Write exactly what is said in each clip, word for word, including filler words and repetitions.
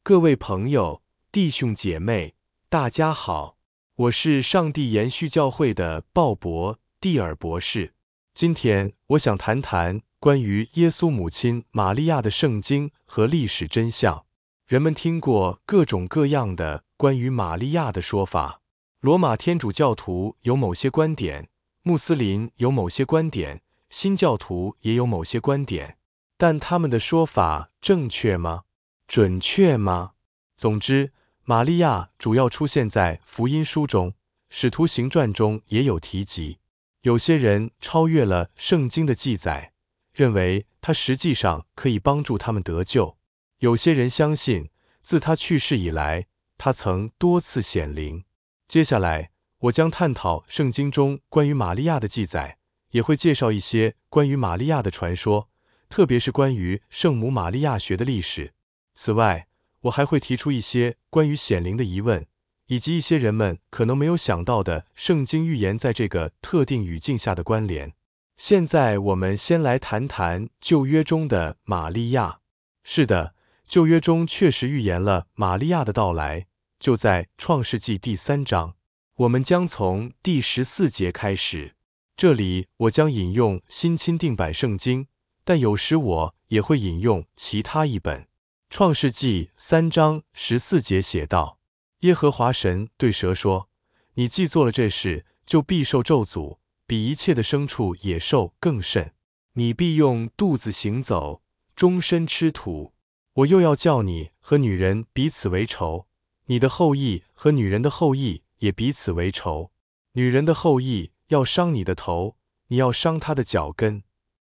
各位朋友、弟兄姐妹，大家好，我是上帝延续教会的鲍勃·蒂尔博士。今天我想谈谈关于耶稣母亲玛利亚的圣经和历史真相。人们听过各种各样的关于玛利亚的说法，罗马天主教徒有某些观点，穆斯林有某些观点，新教徒也有某些观点，但他们的说法正确吗？准确吗？总之，玛利亚主要出现在福音书中，使徒行传中也有提及。有些人超越了圣经的记载，认为她实际上可以帮助他们得救。有些人相信，自她去世以来，她曾多次显灵。接下来，我将探讨圣经中关于玛利亚的记载，也会介绍一些关于玛利亚的传说，特别是关于圣母玛利亚学的历史。此外，我还会提出一些关于显灵的疑问，以及一些人们可能没有想到的圣经预言在这个特定语境下的关联。现在我们先来谈谈旧约中的玛利亚。是的，旧约中确实预言了玛利亚的到来，就在创世纪第三章。我们将从第十四节开始。这里我将引用新钦定版圣经，但有时我也会引用其他译本。创世纪三章十四节写道：耶和华神对蛇说，你既做了这事，就必受咒诅，比一切的牲畜野兽更甚。你必用肚子行走，终身吃土。我又要叫你和女人彼此为仇，你的后裔和女人的后裔也彼此为仇。女人的后裔要伤你的头，你要伤她的脚跟。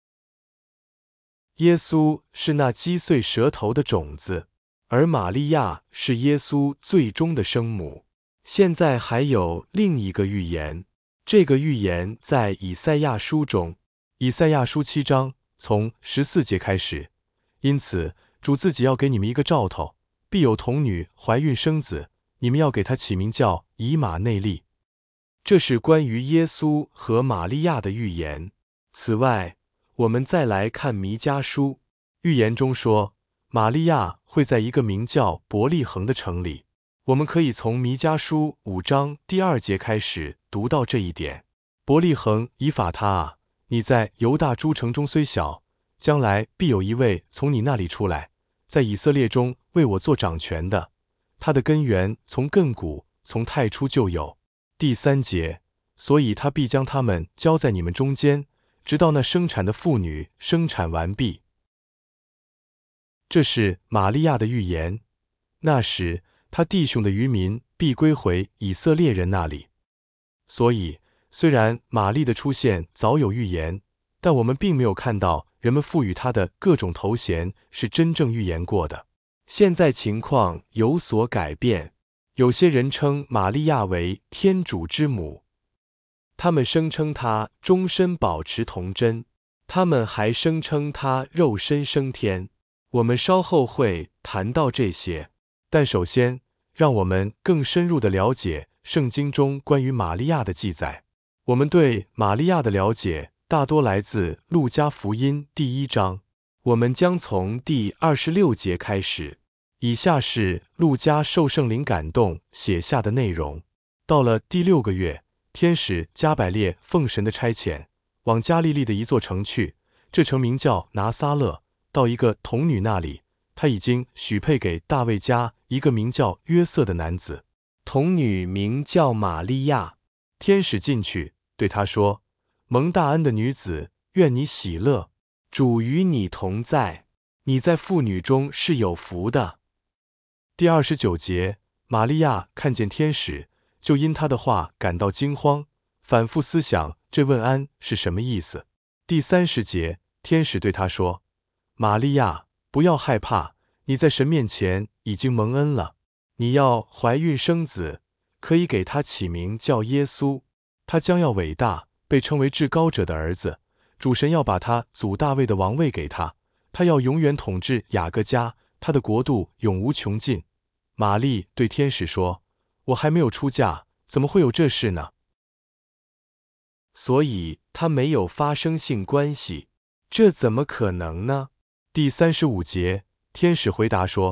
耶稣是那击碎舌头的种子，而玛利亚是耶稣最终的生母。现在还有另一个预言，这个预言在以赛亚书中，以赛亚书七章从十四节开始。因此，主自己要给你们一个兆头，必有童女怀孕生子，你们要给他起名叫以马内利。这是关于耶稣和玛利亚的预言。此外，我们再来看弥迦书，预言中说，玛利亚会在一个名叫伯利恒的城里。我们可以从弥迦书五章第二节开始读到这一点。伯利恒以法他啊，你在犹大诸城中虽小，将来必有一位从你那里出来，在以色列中为我做掌权的，他的根源从亘古，从太初就有。第三节，所以他必将他们交在你们中间，直到那生产的妇女生产完毕。这是玛利亚的预言。那时，他弟兄的余民必归回以色列人那里。所以，虽然玛丽的出现早有预言，但我们并没有看到人们赋予她的各种头衔是真正预言过的。现在情况有所改变，有些人称玛利亚为天主之母，他们声称她终身保持童真，他们还声称她肉身升天。我们稍后会谈到这些，但首先，让我们更深入地了解圣经中关于玛利亚的记载。我们对玛利亚的了解大多来自路加福音第一章，我们将从第二十六节开始。以下是路加受圣灵感动写下的内容。到了第六个月，天使加百列奉神的差遣，往加利利的一座城去，这城名叫拿撒勒，到一个童女那里，她已经许配给大卫家一个名叫约瑟的男子。童女名叫玛利亚。天使进去，对她说：蒙大恩的女子，愿你喜乐，主与你同在，你在妇女中是有福的。第二十九节，玛利亚看见天使，就因他的话感到惊慌，反复思想这问安是什么意思。第三十节，天使对她说：玛利亚，不要害怕，你在神面前已经蒙恩了，你要怀孕生子，可以给他起名叫耶稣。他将要伟大，被称为至高者的儿子，主神要把他祖大卫的王位给他，他要永远统治雅各家，他的国度永无穷尽。玛丽对天使说：我还没有出嫁，怎么会有这事呢？所以他没有发生性关系，这怎么可能呢？第三十五节，天使回答说：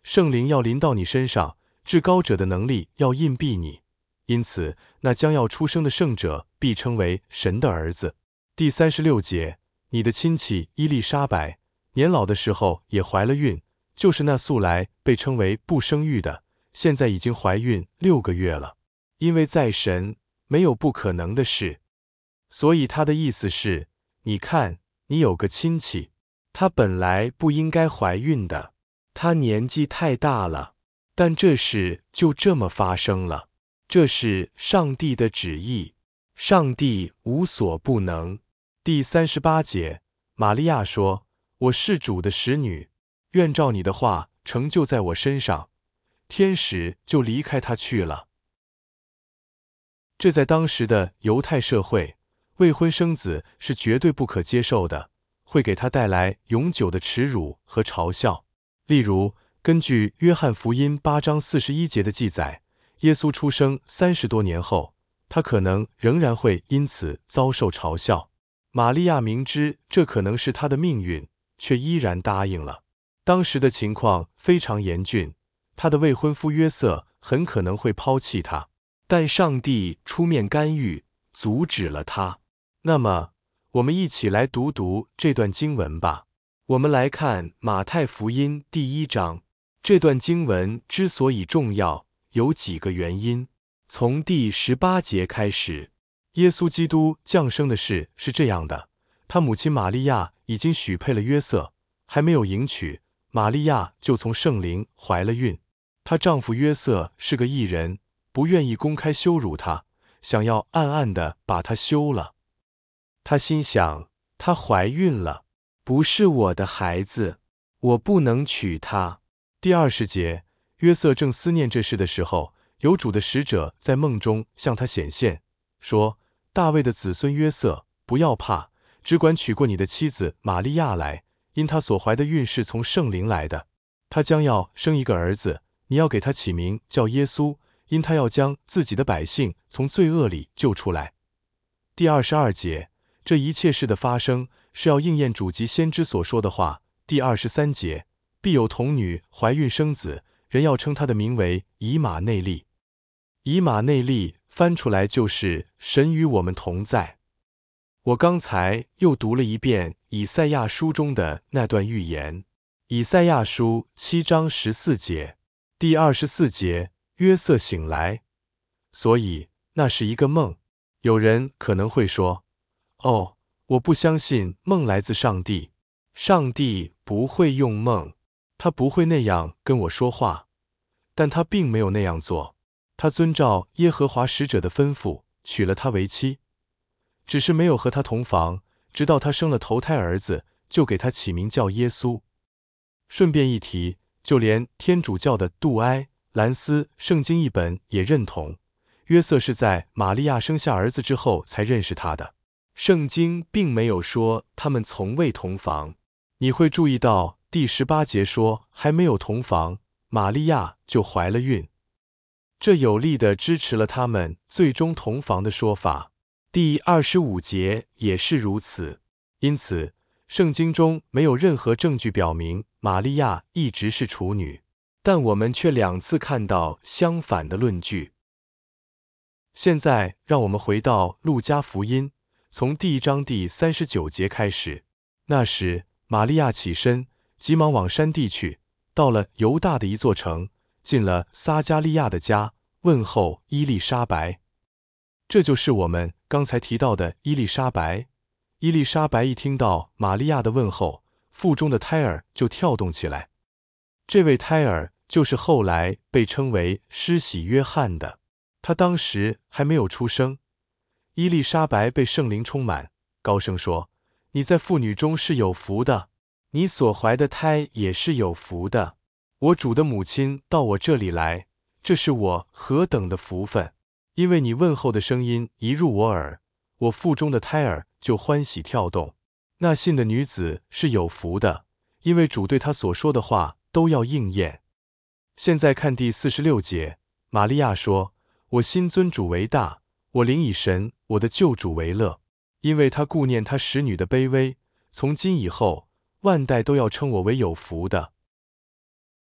圣灵要临到你身上，至高者的能力要印蔽你，因此那将要出生的圣者必称为神的儿子。第三十六节，你的亲戚伊丽莎白年老的时候也怀了孕，就是那素来被称为不生育的，现在已经怀孕六个月了，因为在神没有不可能的事。所以他的意思是，你看，你有个亲戚，她本来不应该怀孕的，她年纪太大了，但这事就这么发生了。这是上帝的旨意，上帝无所不能。第三十八节，玛利亚说：“我是主的使女，愿照你的话成就在我身上。”天使就离开她去了。这在当时的犹太社会，未婚生子是绝对不可接受的，会给他带来永久的耻辱和嘲笑。例如，根据约翰福音八章四十一节的记载，耶稣出生三十多年后，他可能仍然会因此遭受嘲笑。玛利亚明知这可能是她的命运，却依然答应了。当时的情况非常严峻，她的未婚夫约瑟很可能会抛弃她，但上帝出面干预，阻止了她。那么，我们一起来读读这段经文吧。我们来看马太福音第一章。这段经文之所以重要，有几个原因。从第十八节开始，耶稣基督降生的事是这样的：他母亲玛利亚已经许配了约瑟，还没有迎娶，玛利亚就从圣灵怀了孕。她丈夫约瑟是个义人，不愿意公开羞辱她，想要暗暗地把她休了。她心想，她怀孕了，不是我的孩子，我不能娶她。第二十节，约瑟正思念这事的时候，有主的使者在梦中向他显现，说：大卫的子孙约瑟，不要怕，只管娶过你的妻子玛利亚来，因她所怀的孕是从圣灵来的。她将要生一个儿子，你要给他起名叫耶稣，因他要将自己的百姓从罪恶里救出来。第二十二节，这一切事的发生是要应验主及先知所说的话。第二十三节，必有童女怀孕生子，人要称他的名为以马内利。以马内利翻出来就是神与我们同在。我刚才又读了一遍以赛亚书中的那段预言。以赛亚书七章十四节，第二十四节，约瑟醒来，所以那是一个梦。有人可能会说，哦，我不相信梦来自上帝，上帝不会用梦，他不会那样跟我说话。但他并没有那样做，他遵照耶和华使者的吩咐，娶了她为妻，只是没有和她同房，直到她生了头胎儿子，就给他起名叫耶稣。顺便一提，就连天主教的杜埃、兰斯圣经译本也认同，约瑟是在玛利亚生下儿子之后才认识他的。圣经并没有说他们从未同房。你会注意到第十八节说还没有同房，玛利亚就怀了孕，这有力地支持了他们最终同房的说法。第二十五节也是如此。因此，圣经中没有任何证据表明玛利亚一直是处女，但我们却两次看到相反的论据。现在让我们回到路加福音，从第一章第三十九节开始。那时，玛利亚起身，急忙往山地去，到了犹大的一座城，进了撒加利亚的家，问候伊丽莎白。这就是我们刚才提到的伊丽莎白。伊丽莎白一听到玛利亚的问候，腹中的胎儿就跳动起来。这位胎儿就是后来被称为施洗约翰的，他当时还没有出生。伊丽莎白被圣灵充满，高声说：你在妇女中是有福的，你所怀的胎也是有福的。我主的母亲到我这里来，这是我何等的福分！因为你问候的声音一入我耳，我腹中的胎儿就欢喜跳动。那信的女子是有福的，因为主对她所说的话都要应验。现在看第四十六节，玛利亚说：我心尊主为大，我灵以神我的救主为乐，因为他顾念他使女的卑微，从今以后万代都要称我为有福的。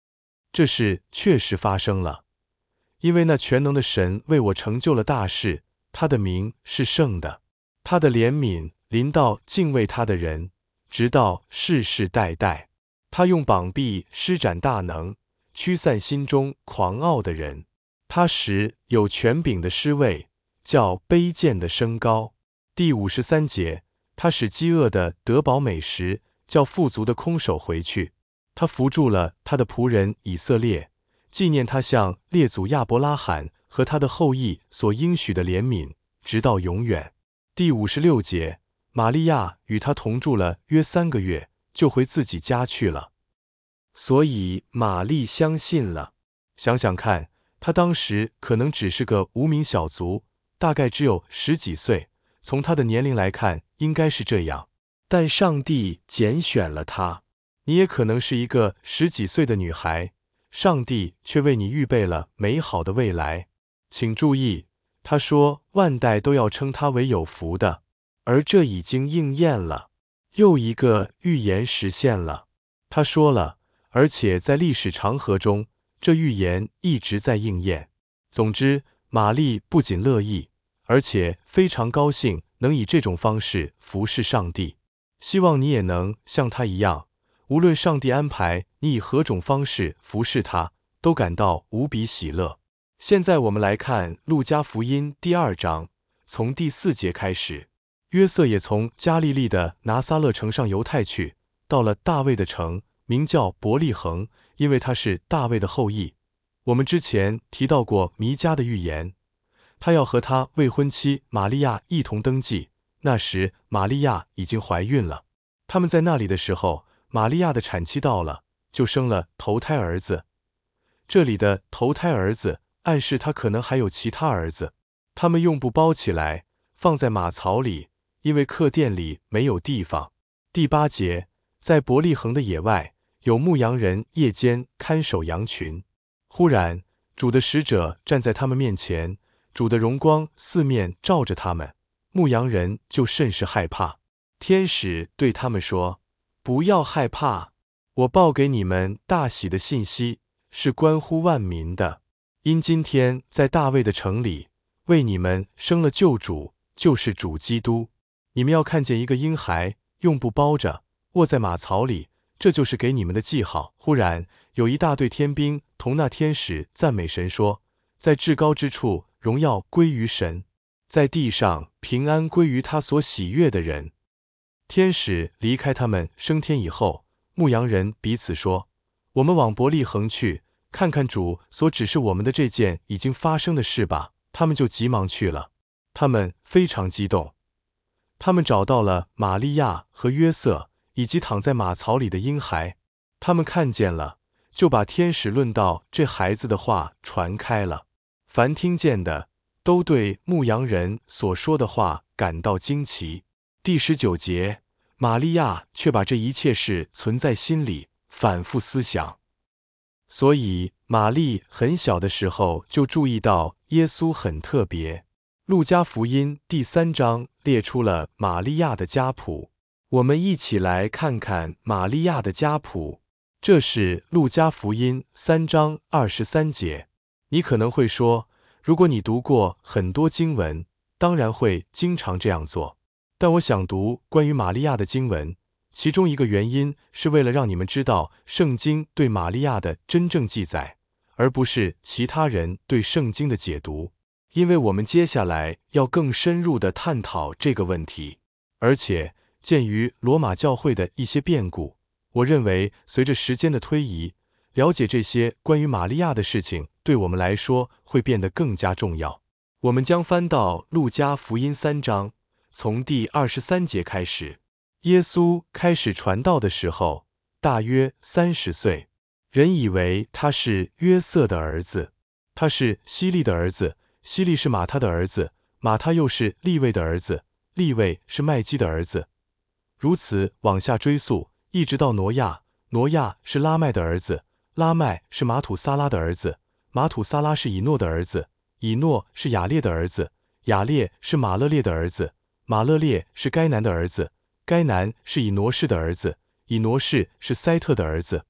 这事确实发生了，因为那全能的神为我成就了大事，他的名是圣的，他的怜悯临到敬畏他的人，直到世世代代。他用膀臂施展大能，驱散心中狂傲的人。他使有权柄的失位，叫卑贱的升高。第五十三节，他使饥饿的得饱美食，叫富足的空手回去。他扶助了他的仆人以色列，纪念他向列祖亚伯拉罕和他的后裔所应许的怜悯，直到永远。第五十六节，玛利亚与他同住了约三个月，就回自己家去了。所以玛丽相信了。想想看，她当时可能只是个无名小卒，大概只有十几岁，从她的年龄来看，应该是这样。但上帝拣选了她。你也可能是一个十几岁的女孩，上帝却为你预备了美好的未来。请注意，他说万代都要称他为有福的，而这已经应验了。又一个预言实现了。他说了，而且在历史长河中，这预言一直在应验。总之，玛丽不仅乐意，而且非常高兴能以这种方式服侍上帝。希望你也能像他一样，无论上帝安排你以何种方式服侍他，都感到无比喜乐。现在我们来看路加福音第二章，从第四节开始。约瑟也从加利利的拿撒勒城上犹太去，到了大卫的城，名叫伯利恒，因为他是大卫的后裔。我们之前提到过弥迦的预言，他要和他未婚妻玛利亚一同登记，那时玛利亚已经怀孕了。他们在那里的时候，玛利亚的产期到了，就生了头胎儿子。这里的头胎儿子暗示他可能还有其他儿子。他们用布包起来，放在马槽里，因为客店里没有地方。第八节，在伯利恒的野外，有牧羊人夜间看守羊群。忽然，主的使者站在他们面前，主的荣光四面照着他们，牧羊人就甚是害怕。天使对他们说：“不要害怕，我报给你们大喜的信息，是关乎万民的。因今天在大卫的城里，为你们生了救主，就是主基督。你们要看见一个婴孩，用布包着，卧在马槽里，这就是给你们的记号。”忽然有一大队天兵同那天使赞美神说：“在至高之处，荣耀归于神；在地上，平安归于他所喜悦的人。”天使离开他们升天以后，牧羊人彼此说：“我们往伯利恒去，看看主所指示我们的这件已经发生的事吧。”他们就急忙去了。他们非常激动。他们找到了玛利亚和约瑟，以及躺在马槽里的婴孩。他们看见了，就把天使论到这孩子的话传开了。凡听见的，都对牧羊人所说的话感到惊奇。第十九节，玛利亚却把这一切事存在心里，反复思想。所以玛丽很小的时候就注意到耶稣很特别。路加福音第三章列出了玛利亚的家谱，我们一起来看看玛利亚的家谱。这是路加福音三章二十三节。你可能会说，如果你读过很多经文，当然会经常这样做。但我想读关于玛利亚的经文，其中一个原因是为了让你们知道圣经对玛利亚的真正记载，而不是其他人对圣经的解读。因为我们接下来要更深入地探讨这个问题，而且鉴于罗马教会的一些变故，我认为随着时间的推移，了解这些关于玛利亚的事情对我们来说会变得更加重要。我们将翻到路加福音三章，从第二十三节开始。耶稣开始传道的时候，大约三十岁，人以为他是约瑟的儿子，他是希利的儿子，希利是马他的儿子，马他又是利未的儿子，利未是麦基的儿子。如此往下追溯，一直到挪亚，挪亚是拉麦的儿子，拉麦是马土撒拉的儿子，马土撒拉是以诺的儿子，以诺是雅列的儿子，雅列是马勒列的儿子，马勒列是该南的儿子，该南是以挪士的儿子，以挪士是塞特的儿子，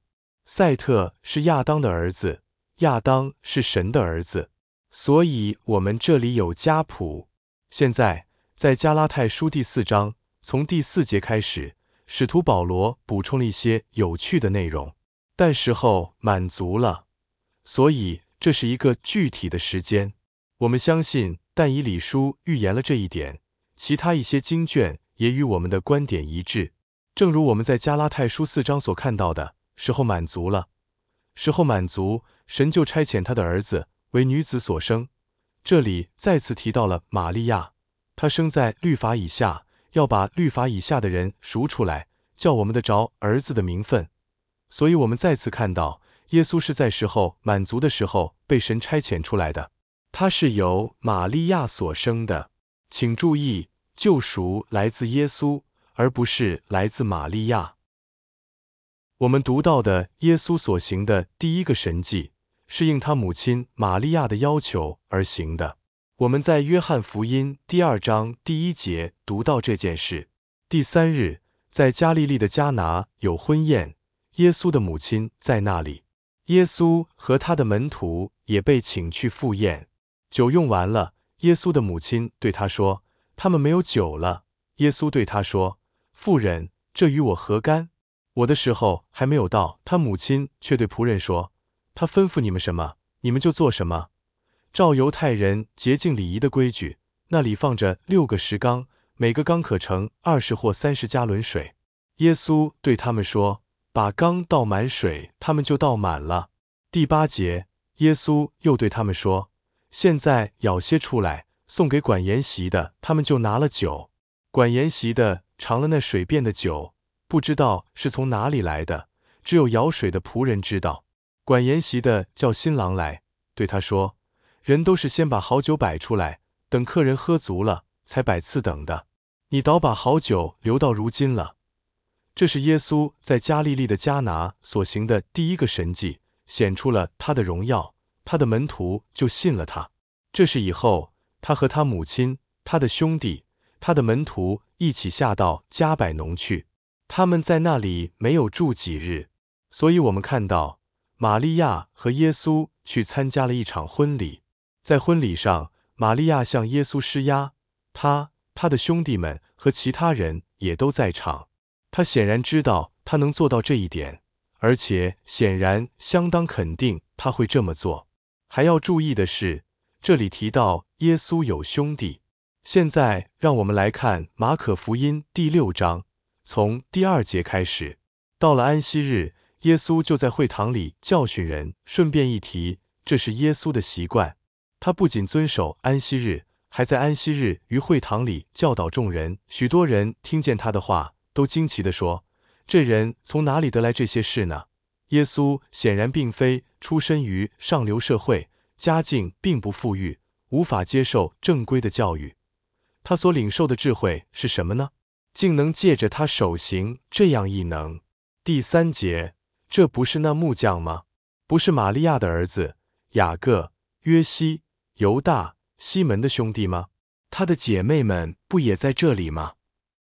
赛特是亚当的儿子，亚当是神的儿子，所以我们这里有家谱。现在，在加拉太书第四章，从第四节开始，使徒保罗补充了一些有趣的内容。但时候满足了，所以这是一个具体的时间。我们相信但以理书预言了这一点，其他一些经卷也与我们的观点一致。正如我们在加拉太书四章所看到的，时候满足了。时候满足，神就差遣他的儿子为女子所生。这里再次提到了玛利亚，她生在律法以下，要把律法以下的人赎出来，叫我们得着儿子的名分。所以我们再次看到，耶稣是在时候满足的时候被神差遣出来的，他是由玛利亚所生的。请注意，救赎来自耶稣，而不是来自玛利亚。我们读到的耶稣所行的第一个神迹，是应他母亲玛利亚的要求而行的。我们在约翰福音第二章第一节读到这件事。第三日，在加利利的迦拿有婚宴，耶稣的母亲在那里，耶稣和他的门徒也被请去赴宴。酒用完了，耶稣的母亲对他说：“他们没有酒了。”耶稣对他说：“妇人，这与我何干？我的时候还没有到。”他母亲却对仆人说：“他吩咐你们什么，你们就做什么。”照犹太人洁净礼仪的规矩，那里放着六个石缸，每个缸可盛二十或三十加仑水。耶稣对他们说：“把缸倒满水，他们就倒满了。”第八节，耶稣又对他们说：“现在舀些出来，送给管筵席的。”他们就拿了酒。管筵席的尝了那水变的酒，不知道是从哪里来的，只有舀水的仆人知道。管筵席的叫新郎来，对他说：“人都是先把好酒摆出来，等客人喝足了，才摆次等的。你倒把好酒留到如今了。”这是耶稣在加利利的迦拿所行的第一个神迹，显出了他的荣耀，他的门徒就信了他。这是以后，他和他母亲、他的兄弟、他的门徒一起下到加百农去。他们在那里没有住几日，所以我们看到玛利亚和耶稣去参加了一场婚礼。在婚礼上，玛利亚向耶稣施压，他、他的兄弟们和其他人也都在场。他显然知道他能做到这一点，而且显然相当肯定他会这么做。还要注意的是，这里提到耶稣有兄弟。现在让我们来看马可福音第六章，从第二节开始。到了安息日，耶稣就在会堂里教训人。顺便一提，这是耶稣的习惯。他不仅遵守安息日，还在安息日于会堂里教导众人。许多人听见他的话，都惊奇地说：“这人从哪里得来这些事呢？”耶稣显然并非出身于上流社会，家境并不富裕，无法接受正规的教育。他所领受的智慧是什么呢？竟能借着他手行这样异能。第三节，这不是那木匠吗？不是玛利亚的儿子雅各、约西、犹大、西门的兄弟吗？他的姐妹们不也在这里吗？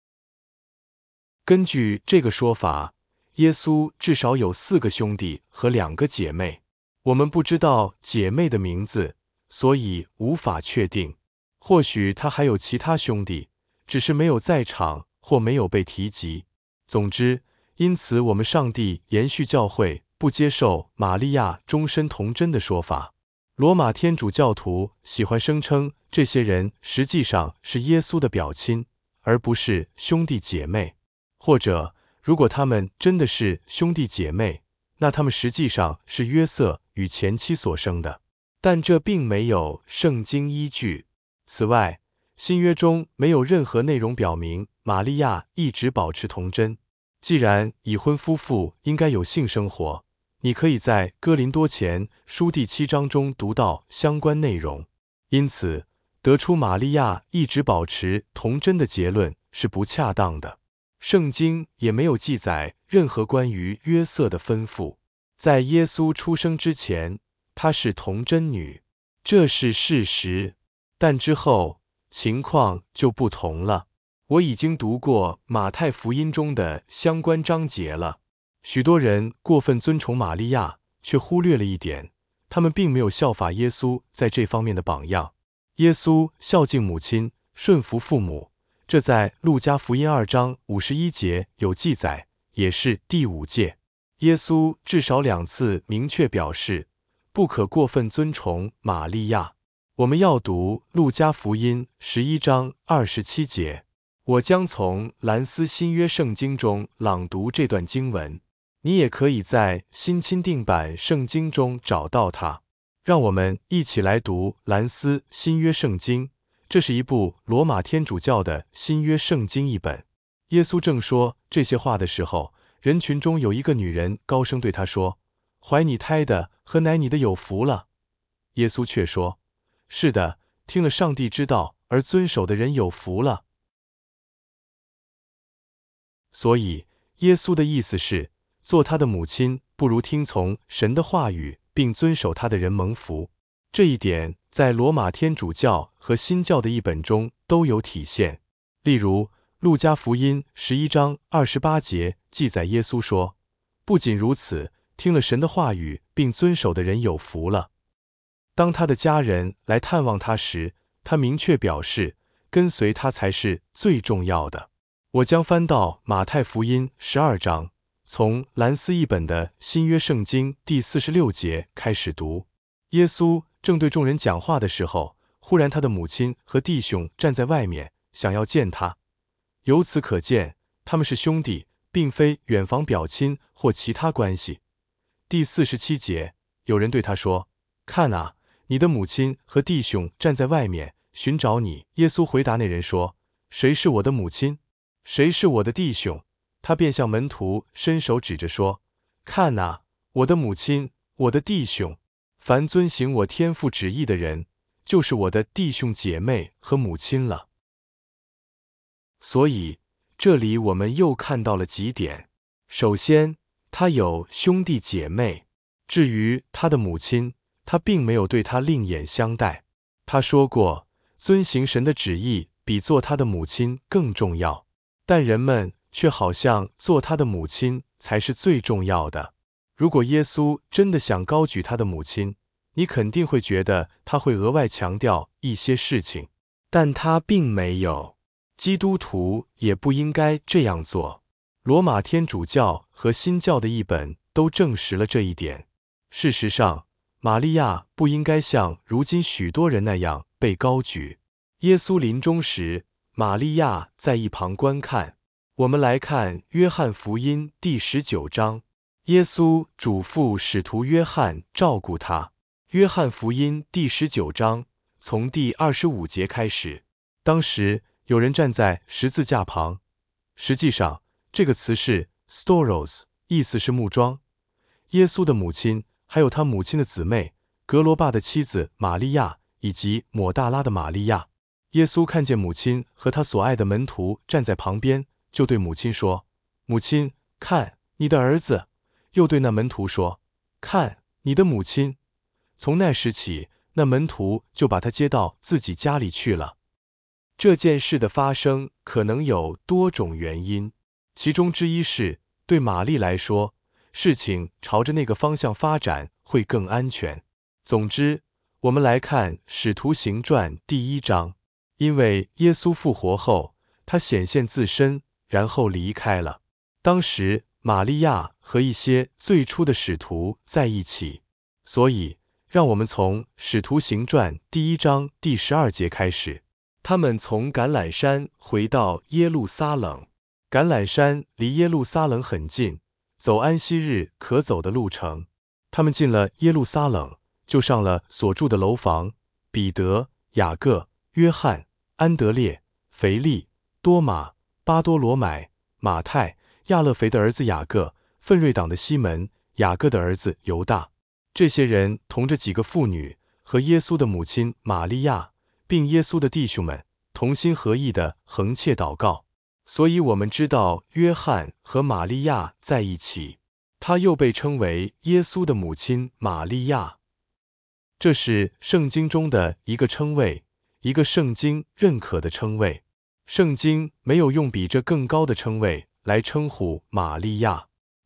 根据这个说法，耶稣至少有四个兄弟和两个姐妹。我们不知道姐妹的名字，所以无法确定。或许他还有其他兄弟，只是没有在场或没有被提及。总之，因此我们上帝延续教会不接受玛利亚终身童贞的说法。罗马天主教徒喜欢声称这些人实际上是耶稣的表亲，而不是兄弟姐妹。或者，如果他们真的是兄弟姐妹，那他们实际上是约瑟与前妻所生的。但这并没有圣经依据。此外，新约中没有任何内容表明玛利亚一直保持童贞。既然已婚夫妇应该有性生活，你可以在哥林多前书第七章中读到相关内容。因此，得出玛利亚一直保持童贞的结论是不恰当的。圣经也没有记载任何关于约瑟的吩咐。在耶稣出生之前，她是童贞女，这是事实。但之后情况就不同了。我已经读过马太福音中的相关章节了。 许多人过分尊崇玛利亚，却忽略了一点，他们并没有效法耶稣在这方面的榜样。耶稣孝敬母亲，顺服父母，这在路加福音二章五十一节有记载，也是第五诫。耶稣至少两次明确表示，不可过分尊崇玛利亚。我们要读路加福音十一章二十七节。我将从兰斯新约圣经中朗读这段经文，你也可以在新钦定版圣经中找到它。让我们一起来读兰斯新约圣经，这是一部罗马天主教的新约圣经译本。耶稣正说这些话的时候，人群中有一个女人高声对他说：“怀你胎的和奶你的有福了。”耶稣却说：“是的，听了上帝之道而遵守的人有福了。”所以，耶稣的意思是，做他的母亲不如听从神的话语并遵守他的人蒙福。这一点在罗马天主教和新教的译本中都有体现。例如，路加福音十一章二十八节记载耶稣说：“不仅如此，听了神的话语并遵守的人有福了。”当他的家人来探望他时，他明确表示，跟随他才是最重要的。我将翻到马太福音十二章，从兰斯译本的新约圣经第四十六节开始读。耶稣正对众人讲话的时候，忽然他的母亲和弟兄站在外面，想要见他。由此可见，他们是兄弟，并非远房表亲或其他关系。第四十七节，有人对他说：“看啊，你的母亲和弟兄站在外面寻找你。”耶稣回答那人说：“谁是我的母亲？谁是我的弟兄？”他便向门徒伸手指着说：“看哪，我的母亲，我的弟兄！凡遵行我天父旨意的人，就是我的弟兄姐妹和母亲了。”所以，这里我们又看到了几点。首先，他有兄弟姐妹。至于他的母亲，他并没有对他另眼相待。他说过，遵行神的旨意比做他的母亲更重要。但人们却好像做他的母亲才是最重要的。如果耶稣真的想高举他的母亲，你肯定会觉得他会额外强调一些事情，但他并没有。基督徒也不应该这样做。罗马天主教和新教的译本都证实了这一点。事实上，玛利亚不应该像如今许多人那样被高举。耶稣临终时，玛利亚在一旁观看。我们来看约翰福音第十九章，耶稣嘱咐使徒约翰照顾他。约翰福音第十九章从第二十五节开始。当时有人站在十字架旁，实际上这个词是 storos， 意思是木桩。耶稣的母亲，还有他母亲的姊妹格罗巴的妻子玛利亚，以及抹大拉的玛利亚。耶稣看见母亲和他所爱的门徒站在旁边，就对母亲说：“母亲，看你的儿子。”又对那门徒说：“看你的母亲。”从那时起，那门徒就把他接到自己家里去了。这件事的发生可能有多种原因，其中之一是，对玛丽来说，事情朝着那个方向发展会更安全。总之，我们来看《使徒行传》第一章。因为耶稣复活后，他显现自身，然后离开了。当时，玛利亚和一些最初的使徒在一起，所以让我们从《使徒行传》第一章第十二节开始。他们从橄榄山回到耶路撒冷。橄榄山离耶路撒冷很近，走安息日可走的路程。他们进了耶路撒冷，就上了所住的楼房。彼得、雅各、约翰、安德烈、腓力、多马、巴多罗买、马太、亚勒腓的儿子雅各、奋锐党的西门、雅各的儿子犹大，这些人同着几个妇女和耶稣的母亲玛利亚，并耶稣的弟兄们同心合意地横切祷告。所以我们知道约翰和玛利亚在一起，他又被称为耶稣的母亲玛利亚。这是圣经中的一个称谓，一个圣经认可的称谓。圣经没有用比这更高的称谓来称呼玛利亚。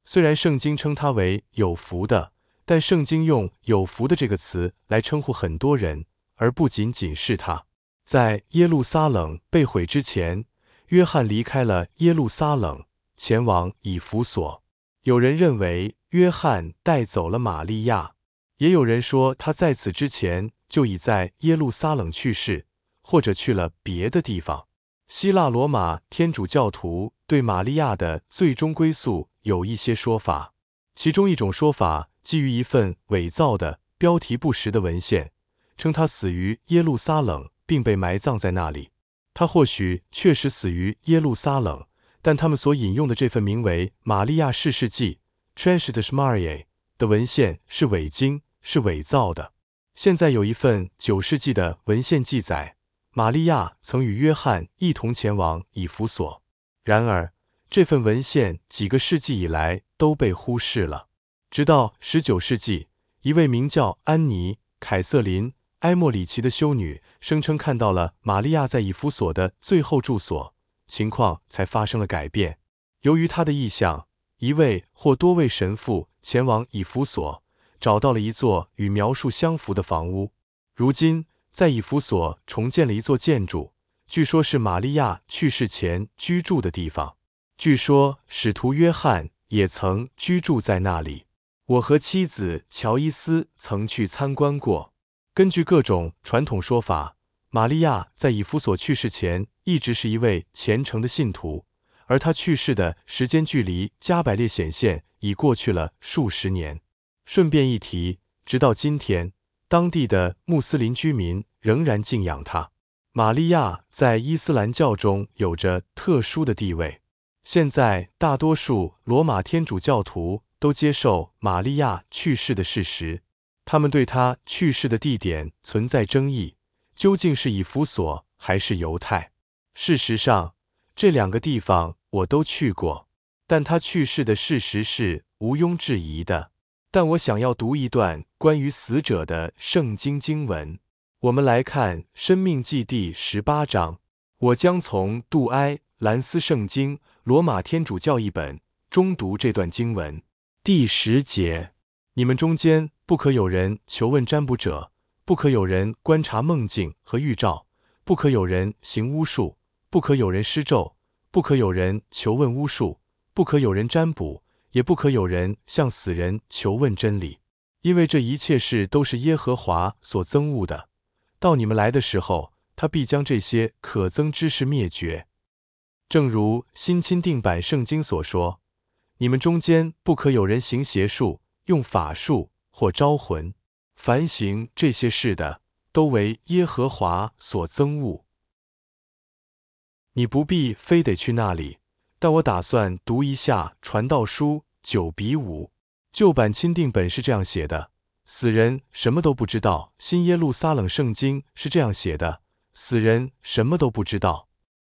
虽然圣经称她为有福的，但圣经用有福的这个词来称呼很多人，而不仅仅是她。在耶路撒冷被毁之前，约翰离开了耶路撒冷，前往以弗所。有人认为约翰带走了玛利亚，也有人说他在此之前就已在耶路撒冷去世，或者去了别的地方。希腊罗马天主教徒对玛利亚的最终归宿有一些说法，其中一种说法基于一份伪造的、标题不实的文献，称她死于耶路撒冷，并被埋葬在那里。她或许确实死于耶路撒冷，但他们所引用的这份名为《玛利亚逝世记》（Translatus Mariae） 的文献是伪经，是伪造的。现在有一份九世纪的文献记载，玛利亚曾与约翰一同前往以弗所。然而，这份文献几个世纪以来都被忽视了。直到十九世纪，一位名叫安妮·凯瑟琳·埃莫里奇的修女声称看到了玛利亚在以弗所的最后住所，情况才发生了改变。由于她的意向，一位或多位神父前往以弗所，找到了一座与描述相符的房屋。如今，在以弗所重建了一座建筑，据说是玛利亚去世前居住的地方。据说使徒约翰也曾居住在那里。我和妻子乔伊斯曾去参观过。根据各种传统说法，玛利亚在以弗所去世前一直是一位虔诚的信徒，而她去世的时间距离加百列显现已过去了数十年。顺便一提，直到今天，当地的穆斯林居民仍然敬仰她。玛利亚在伊斯兰教中有着特殊的地位。现在，大多数罗马天主教徒都接受玛利亚去世的事实，他们对她去世的地点存在争议，究竟是以弗所还是犹太？事实上，这两个地方我都去过，但她去世的事实是毋庸置疑的。但我想要读一段关于死者的圣经经文。我们来看《申命记》第十八章。我将从杜埃兰斯圣经罗马天主教译本中读这段经文。第十节：你们中间不可有人求问占卜者，不可有人观察梦境和预兆，不可有人行巫术，不可有人施咒，不可有人求问巫术，不可有人占卜，也不可有人向死人求问真理，因为这一切事都是耶和华所憎恶的。到你们来的时候，他必将这些可憎之事灭绝。正如新钦定版圣经所说，你们中间不可有人行邪术，用法术或招魂，凡行这些事的，都为耶和华所憎恶。你不必非得去那里，但我打算读一下传道书九比五。旧版钦定本是这样写的：死人什么都不知道。新耶路撒冷圣经是这样写的：死人什么都不知道。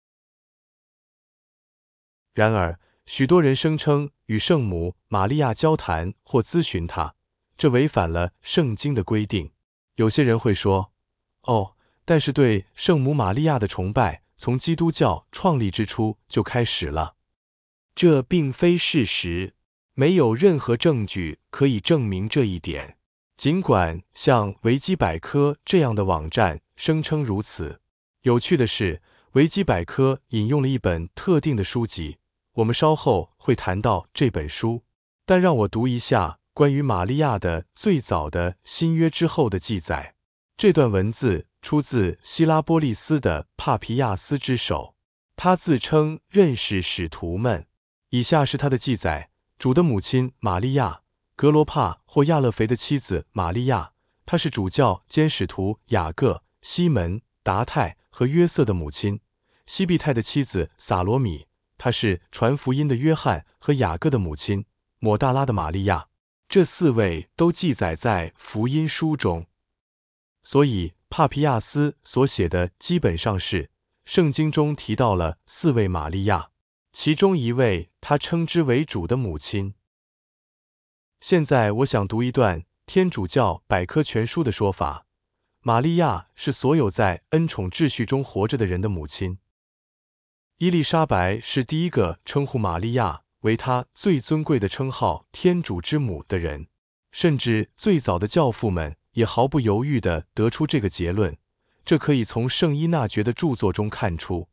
然而，许多人声称与圣母玛利亚交谈或咨询她，这违反了圣经的规定。有些人会说：哦，但是对圣母玛利亚的崇拜从基督教创立之初就开始了。这并非事实，没有任何证据可以证明这一点。尽管像维基百科这样的网站声称如此。有趣的是，维基百科引用了一本特定的书籍，我们稍后会谈到这本书。但让我读一下关于玛利亚的最早的新约之后的记载。这段文字出自希拉波利斯的帕皮亚斯之手，他自称认识使徒们。以下是他的记载：主的母亲玛利亚，格罗帕或亚勒腓的妻子玛利亚，她是主教兼使徒雅各、西门、达泰和约瑟的母亲；西庇太的妻子撒罗米，她是传福音的约翰和雅各的母亲；抹大拉的玛利亚。这四位都记载在福音书中。所以帕皮亚斯所写的基本上是圣经中提到了四位玛利亚，其中一位他称之为主的母亲。现在我想读一段天主教百科全书的说法：玛利亚是所有在恩宠秩序中活着的人的母亲。伊丽莎白是第一个称呼玛利亚为他最尊贵的称号天主之母的人，甚至最早的教父们也毫不犹豫地得出这个结论，这可以从圣依纳爵的著作中看出。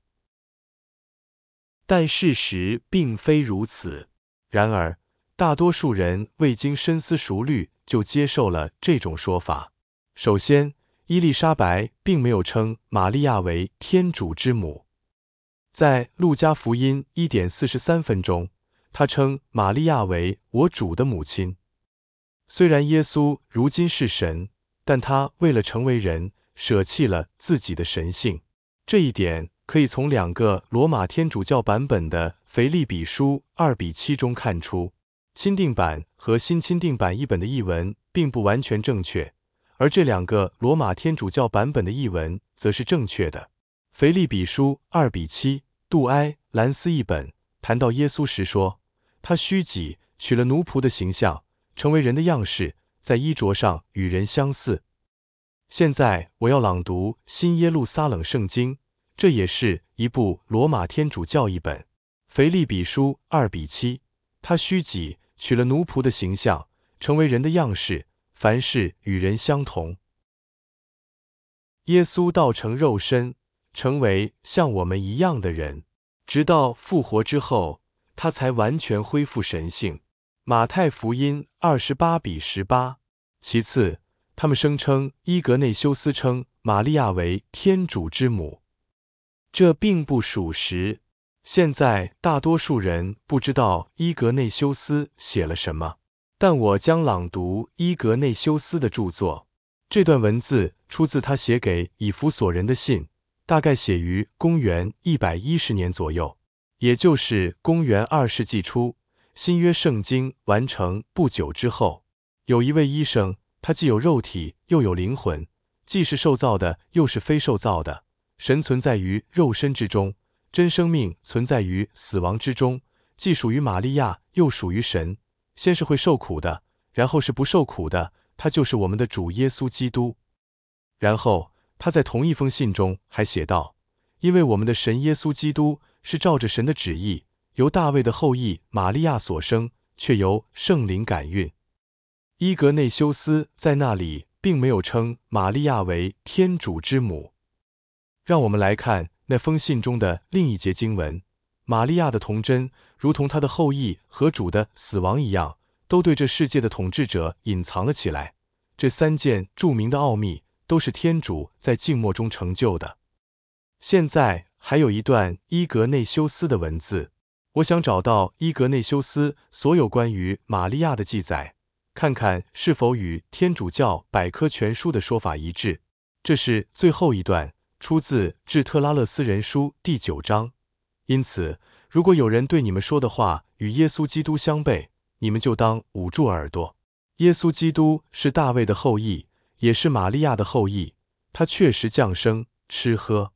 但事实并非如此。然而，大多数人未经深思熟虑就接受了这种说法。首先，伊丽莎白并没有称玛利亚为天主之母。在路加福音 一点四十三 分中，他称玛利亚为我主的母亲。虽然耶稣如今是神，但他为了成为人，舍弃了自己的神性。这一点可以从两个罗马天主教版本的腓立比书二比七中看出。钦定版和新钦定版译本的译文并不完全正确，而这两个罗马天主教版本的译文则是正确的。腓立比书二比七，杜埃兰斯译本谈到耶稣时说，他虚己，取了奴仆的形象，成为人的样式，在衣着上与人相似。现在我要朗读新耶路撒冷圣经，这也是一部罗马天主教译本。腓立比书二比七，他虚己，取了奴仆的形象，成为人的样式，凡事与人相同。耶稣道成肉身，成为像我们一样的人，直到复活之后，他才完全恢复神性。马太福音二十八比十八。其次，他们声称伊格内修斯称玛利亚为天主之母，这并不属实。现在大多数人不知道伊格内修斯写了什么，但我将朗读伊格内修斯的著作。这段文字出自他写给以弗所人的信，大概写于公元一百一十年左右，也就是公元二世纪初，新约圣经完成不久之后。有一位医生，他既有肉体又有灵魂，既是受造的又是非受造的，神存在于肉身之中，真生命存在于死亡之中，既属于玛利亚又属于神，先是会受苦的，然后是不受苦的，他就是我们的主耶稣基督。然后他在同一封信中还写道，因为我们的神耶稣基督是照着神的旨意，由大卫的后裔玛利亚所生，却由圣灵感孕。伊格内修斯在那里并没有称玛利亚为天主之母。让我们来看那封信中的另一节经文，玛利亚的童真，如同她的后裔和主的死亡一样，都对这世界的统治者隐藏了起来。这三件著名的奥秘都是天主在静默中成就的。现在还有一段伊格内修斯的文字，我想找到伊格内修斯所有关于玛利亚的记载，看看是否与天主教百科全书的说法一致。这是最后一段，出自致特拉勒斯人书第九章。因此，如果有人对你们说的话与耶稣基督相悖，你们就当捂住耳朵。耶稣基督是大卫的后裔，也是玛利亚的后裔，他确实降生、吃喝。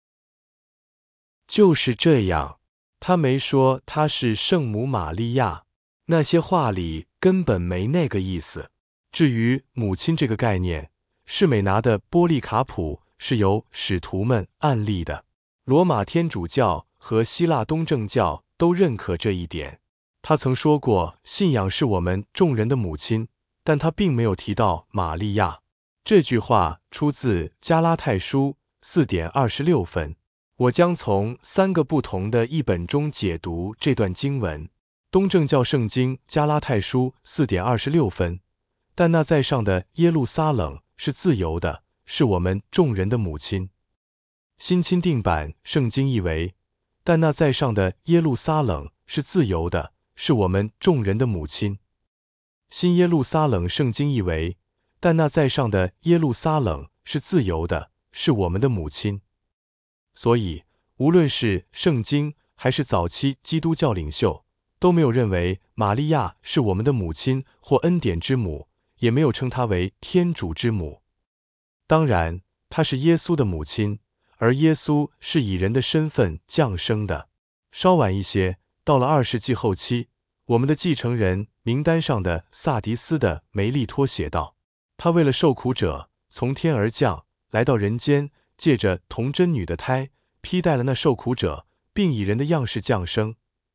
就是这样，他没说他是圣母玛利亚，那些话里根本没那个意思。至于母亲这个概念，士美拿的波利卡普是由使徒们案例的，罗马天主教和希腊东正教都认可这一点。他曾说过，信仰是我们众人的母亲，但他并没有提到玛利亚。这句话出自加拉太书 四点二十六 分。我将从三个不同的译本中解读这段经文。东正教圣经加拉太书 四点二十六 分，但那在上的耶路撒冷是自由的，是我们众人的母亲。新钦定版圣经译为，但那在上的耶路撒冷是自由的，是我们众人的母亲。新耶路撒冷圣经译为，但那在上的耶路撒冷是自由的，是我们的母亲。所以，无论是圣经还是早期基督教领袖，都没有认为玛利亚是我们的母亲或恩典之母，也没有称她为天主之母。当然，她是耶稣的母亲，而耶稣是以人的身份降生的。稍晚一些，到了二世纪后期，我们的继承人名单上的萨迪斯的梅利托写道，他为了受苦者从天而降，来到人间，借着童真女的胎，披戴了那受苦者，并以人的样式降生。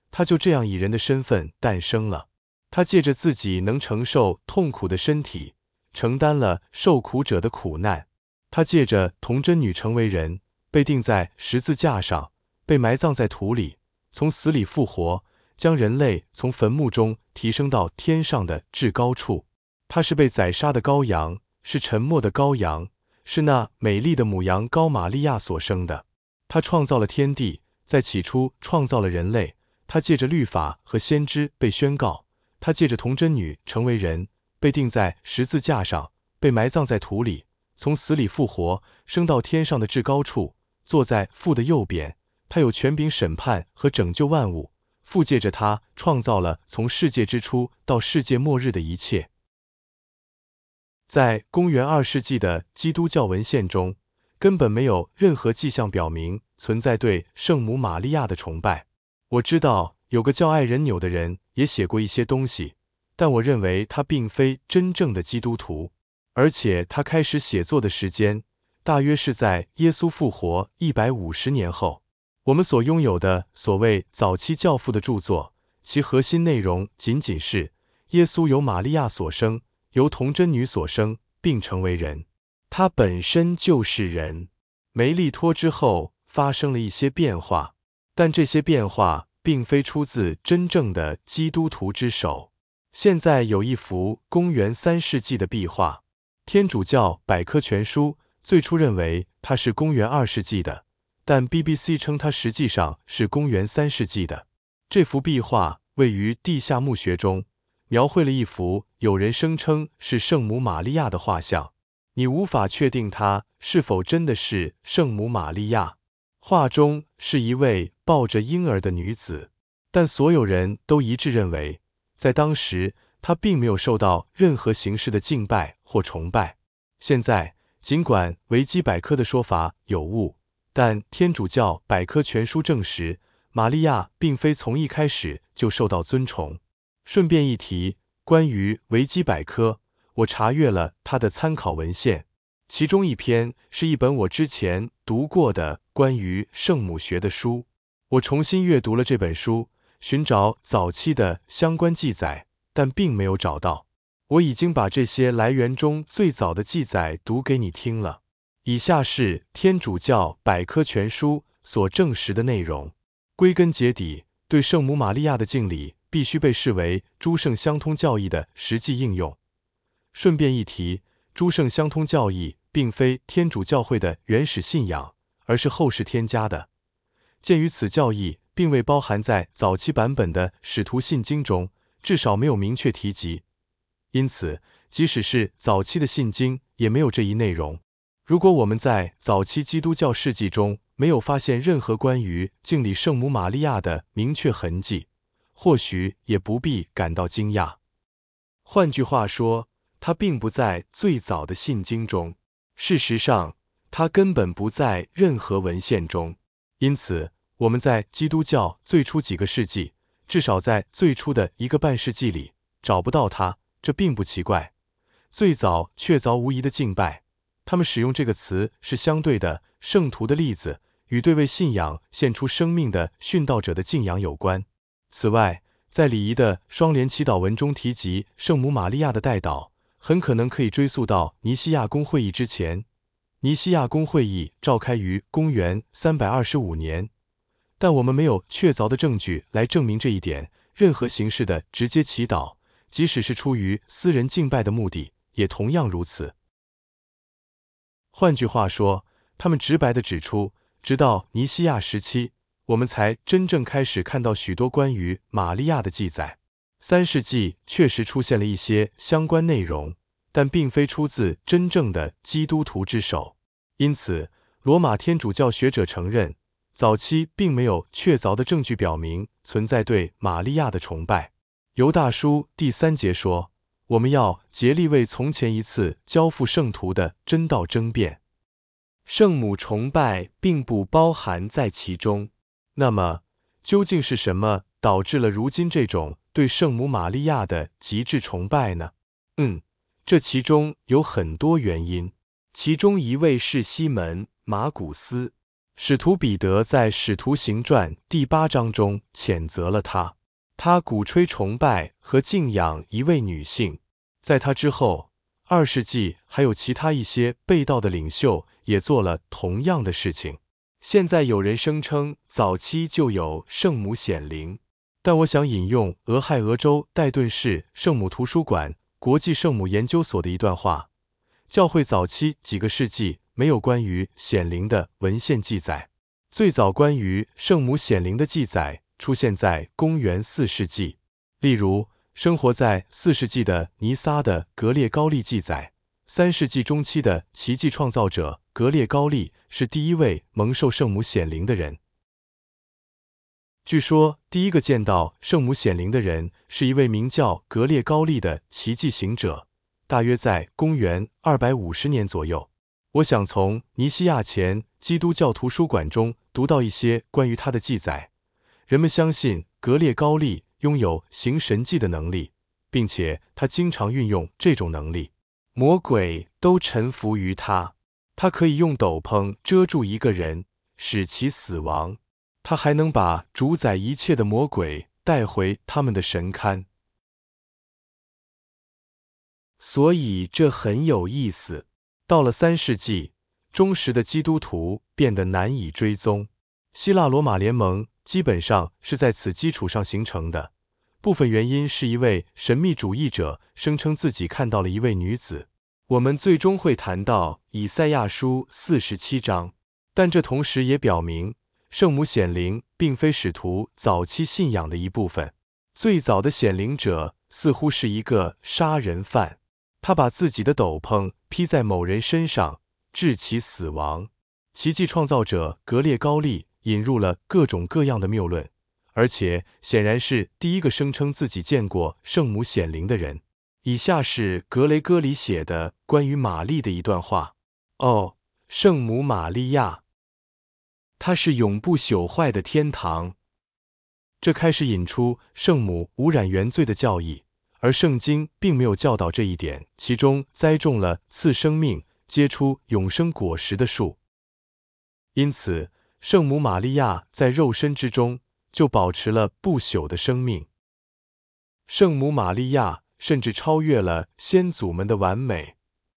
他就这样以人的身份诞生了。他借着自己能承受痛苦的身体，承担了受苦者的苦难。他借着童贞女成为人，被钉在十字架上，被埋葬在土里，从死里复活，将人类从坟墓中提升到天上的至高处。他是被宰杀的羔羊，是沉默的羔羊，是那美丽的母羊羔玛利亚所生的。他创造了天地，在起初创造了人类。他借着律法和先知被宣告，他借着童贞女成为人，被钉在十字架上，被埋葬在土里，从死里复活，升到天上的至高处，坐在父的右边。他有权柄审判和拯救万物。父借着他创造了从世界之初到世界末日的一切。在公元二世纪的基督教文献中，根本没有任何迹象表明存在对圣母玛利亚的崇拜。我知道有个叫爱人纽的人也写过一些东西，但我认为他并非真正的基督徒，而且他开始写作的时间大约是在耶稣复活一百五十年后。我们所拥有的所谓早期教父的著作，其核心内容仅仅是耶稣由玛利亚所生，由童贞女所生，并成为人。他本身就是人。梅利托之后发生了一些变化，但这些变化并非出自真正的基督徒之手。现在有一幅公元三世纪的壁画，天主教百科全书最初认为它是公元二世纪的，但 B B C 称它实际上是公元三世纪的。这幅壁画位于地下墓穴中，描绘了一幅有人声称是圣母玛利亚的画像。你无法确定它是否真的是圣母玛利亚。画中是一位抱着婴儿的女子，但所有人都一致认为，在当时她并没有受到任何形式的敬拜或崇拜。现在，尽管维基百科的说法有误，但天主教百科全书证实，玛利亚并非从一开始就受到尊崇。顺便一提，关于维基百科，我查阅了它的参考文献，其中一篇是一本我之前读过的关于圣母学的书。我重新阅读了这本书，寻找早期的相关记载，但并没有找到。我已经把这些来源中最早的记载读给你听了。以下是天主教百科全书所证实的内容。归根结底，对圣母玛利亚的敬礼必须被视为诸圣相通教义的实际应用。顺便一提，诸圣相通教义并非天主教会的原始信仰，而是后世添加的。鉴于此教义并未包含在早期版本的使徒信经中，至少没有明确提及，因此即使是早期的信经也没有这一内容。如果我们在早期基督教事迹中没有发现任何关于敬礼圣母玛利亚的明确痕迹，或许也不必感到惊讶。换句话说，它并不在最早的信经中，事实上，它根本不在任何文献中。因此，我们在基督教最初几个世纪，至少在最初的一个半世纪里，找不到它，这并不奇怪。最早确凿无疑的敬拜，他们使用这个词是相对的圣徒的例子，与对为信仰献出生命的殉道者的敬仰有关。此外，在礼仪的双联祈祷文中提及圣母玛利亚的代祷，很可能可以追溯到尼西亚公会议之前。尼西亚公会议召开于公元三百二十五年，但我们没有确凿的证据来证明这一点。任何形式的直接祈祷，即使是出于私人敬拜的目的，也同样如此。换句话说，他们直白地指出，直到尼西亚时期，我们才真正开始看到许多关于玛利亚的记载。三世纪确实出现了一些相关内容，但并非出自真正的基督徒之手。因此，罗马天主教学者承认，早期并没有确凿的证据表明存在对玛利亚的崇拜。犹大书第三节说，我们要竭力为从前一次交付圣徒的真道争辩。圣母崇拜并不包含在其中。那么，究竟是什么导致了如今这种对圣母玛利亚的极致崇拜呢？嗯，这其中有很多原因。其中一位是西门·马古斯。 使徒彼得在《使徒行传》第八章中谴责了他，他鼓吹崇拜和敬仰一位女性。在他之后，二世纪还有其他一些被盗的领袖也做了同样的事情。现在有人声称早期就有圣母显灵，但我想引用俄亥俄州戴顿市圣母图书馆国际圣母研究所的一段话：教会早期几个世纪没有关于显灵的文献记载，最早关于圣母显灵的记载出现在公元四世纪。例如，生活在四世纪的尼撒的格列高利记载，三世纪中期的奇迹创造者格列高利是第一位蒙受圣母显灵的人。据说，第一个见到圣母显灵的人是一位名叫格列高利的奇迹行者，大约在公元二百五十年左右。我想从尼西亚前基督教图书馆中读到一些关于他的记载。人们相信格列高利拥有行神迹的能力，并且他经常运用这种能力。魔鬼都臣服于他，他可以用斗篷遮住一个人，使其死亡。他还能把主宰一切的魔鬼带回他们的神龛。所以这很有意思。到了三世纪，忠实的基督徒变得难以追踪。希腊罗马联盟基本上是在此基础上形成的，部分原因是一位神秘主义者声称自己看到了一位女子。我们最终会谈到以赛亚书四十七章，但这同时也表明圣母显灵并非使徒早期信仰的一部分。最早的显灵者似乎是一个杀人犯，他把自己的斗篷披在某人身上，致其死亡。奇迹创造者格列高利引入了各种各样的谬论，而且显然是第一个声称自己见过圣母显灵的人。以下是格雷戈里写的关于玛丽的一段话：哦，圣母玛利亚，她是永不朽坏的天堂。这开始引出圣母无染原罪的教义，而圣经并没有教导这一点，其中栽种了赐生命、结出永生果实的树。因此，圣母玛利亚在肉身之中就保持了不朽的生命。圣母玛利亚甚至超越了先祖们的完美。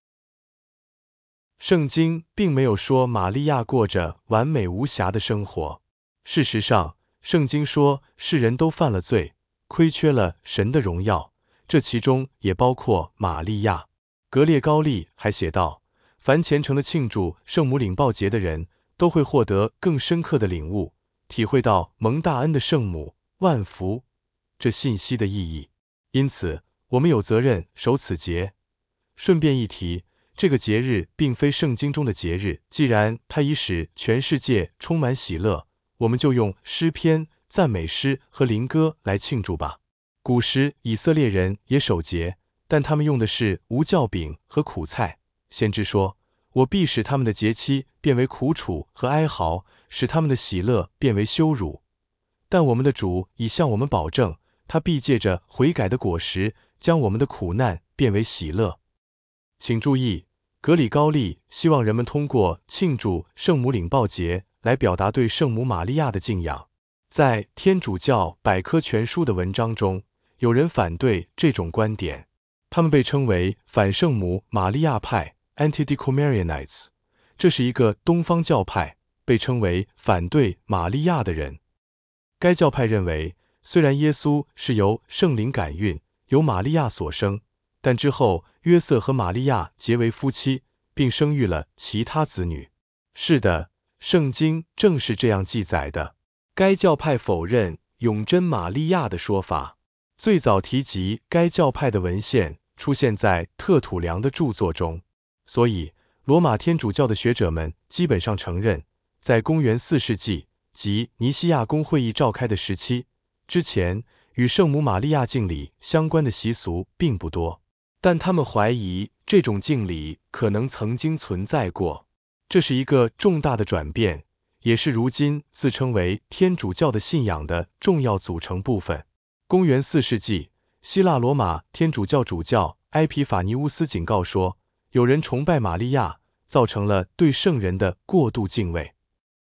圣经并没有说玛利亚过着完美无瑕的生活。事实上，圣经说世人都犯了罪，亏缺了神的荣耀，这其中也包括玛利亚。格列高利还写道，凡虔诚的庆祝圣母领报节的人都会获得更深刻的领悟，体会到蒙大恩的圣母万福这信息的意义。因此，我们有责任守此节。顺便一提，这个节日并非圣经中的节日，既然它已使全世界充满喜乐，我们就用诗篇、赞美诗和灵歌来庆祝吧。古时以色列人也守节，但他们用的是无酵饼和苦菜。先知说，我必使他们的节期变为苦楚和哀嚎，使他们的喜乐变为羞辱。但我们的主已向我们保证，他必借着悔改的果实，将我们的苦难变为喜乐。请注意，格里高利希望人们通过庆祝圣母领报节来表达对圣母玛利亚的敬仰。在天主教百科全书的文章中，有人反对这种观点，他们被称为反圣母玛利亚派 （Anti-Decomarianites）。这是一个东方教派，被称为反对玛利亚的人。该教派认为，虽然耶稣是由圣灵感孕，由玛利亚所生，但之后约瑟和玛利亚结为夫妻，并生育了其他子女。是的，圣经正是这样记载的。该教派否认永贞玛利亚的说法。最早提及该教派的文献出现在特土良的著作中，所以罗马天主教的学者们基本上承认，在公元四世纪即尼西亚公会议召开的时期之前，与圣母玛利亚敬礼相关的习俗并不多，但他们怀疑这种敬礼可能曾经存在过。这是一个重大的转变，也是如今自称为天主教的信仰的重要组成部分。公元四世纪，希腊罗马天主教主教埃皮法尼乌斯警告说，有人崇拜玛利亚，造成了对圣人的过度敬畏。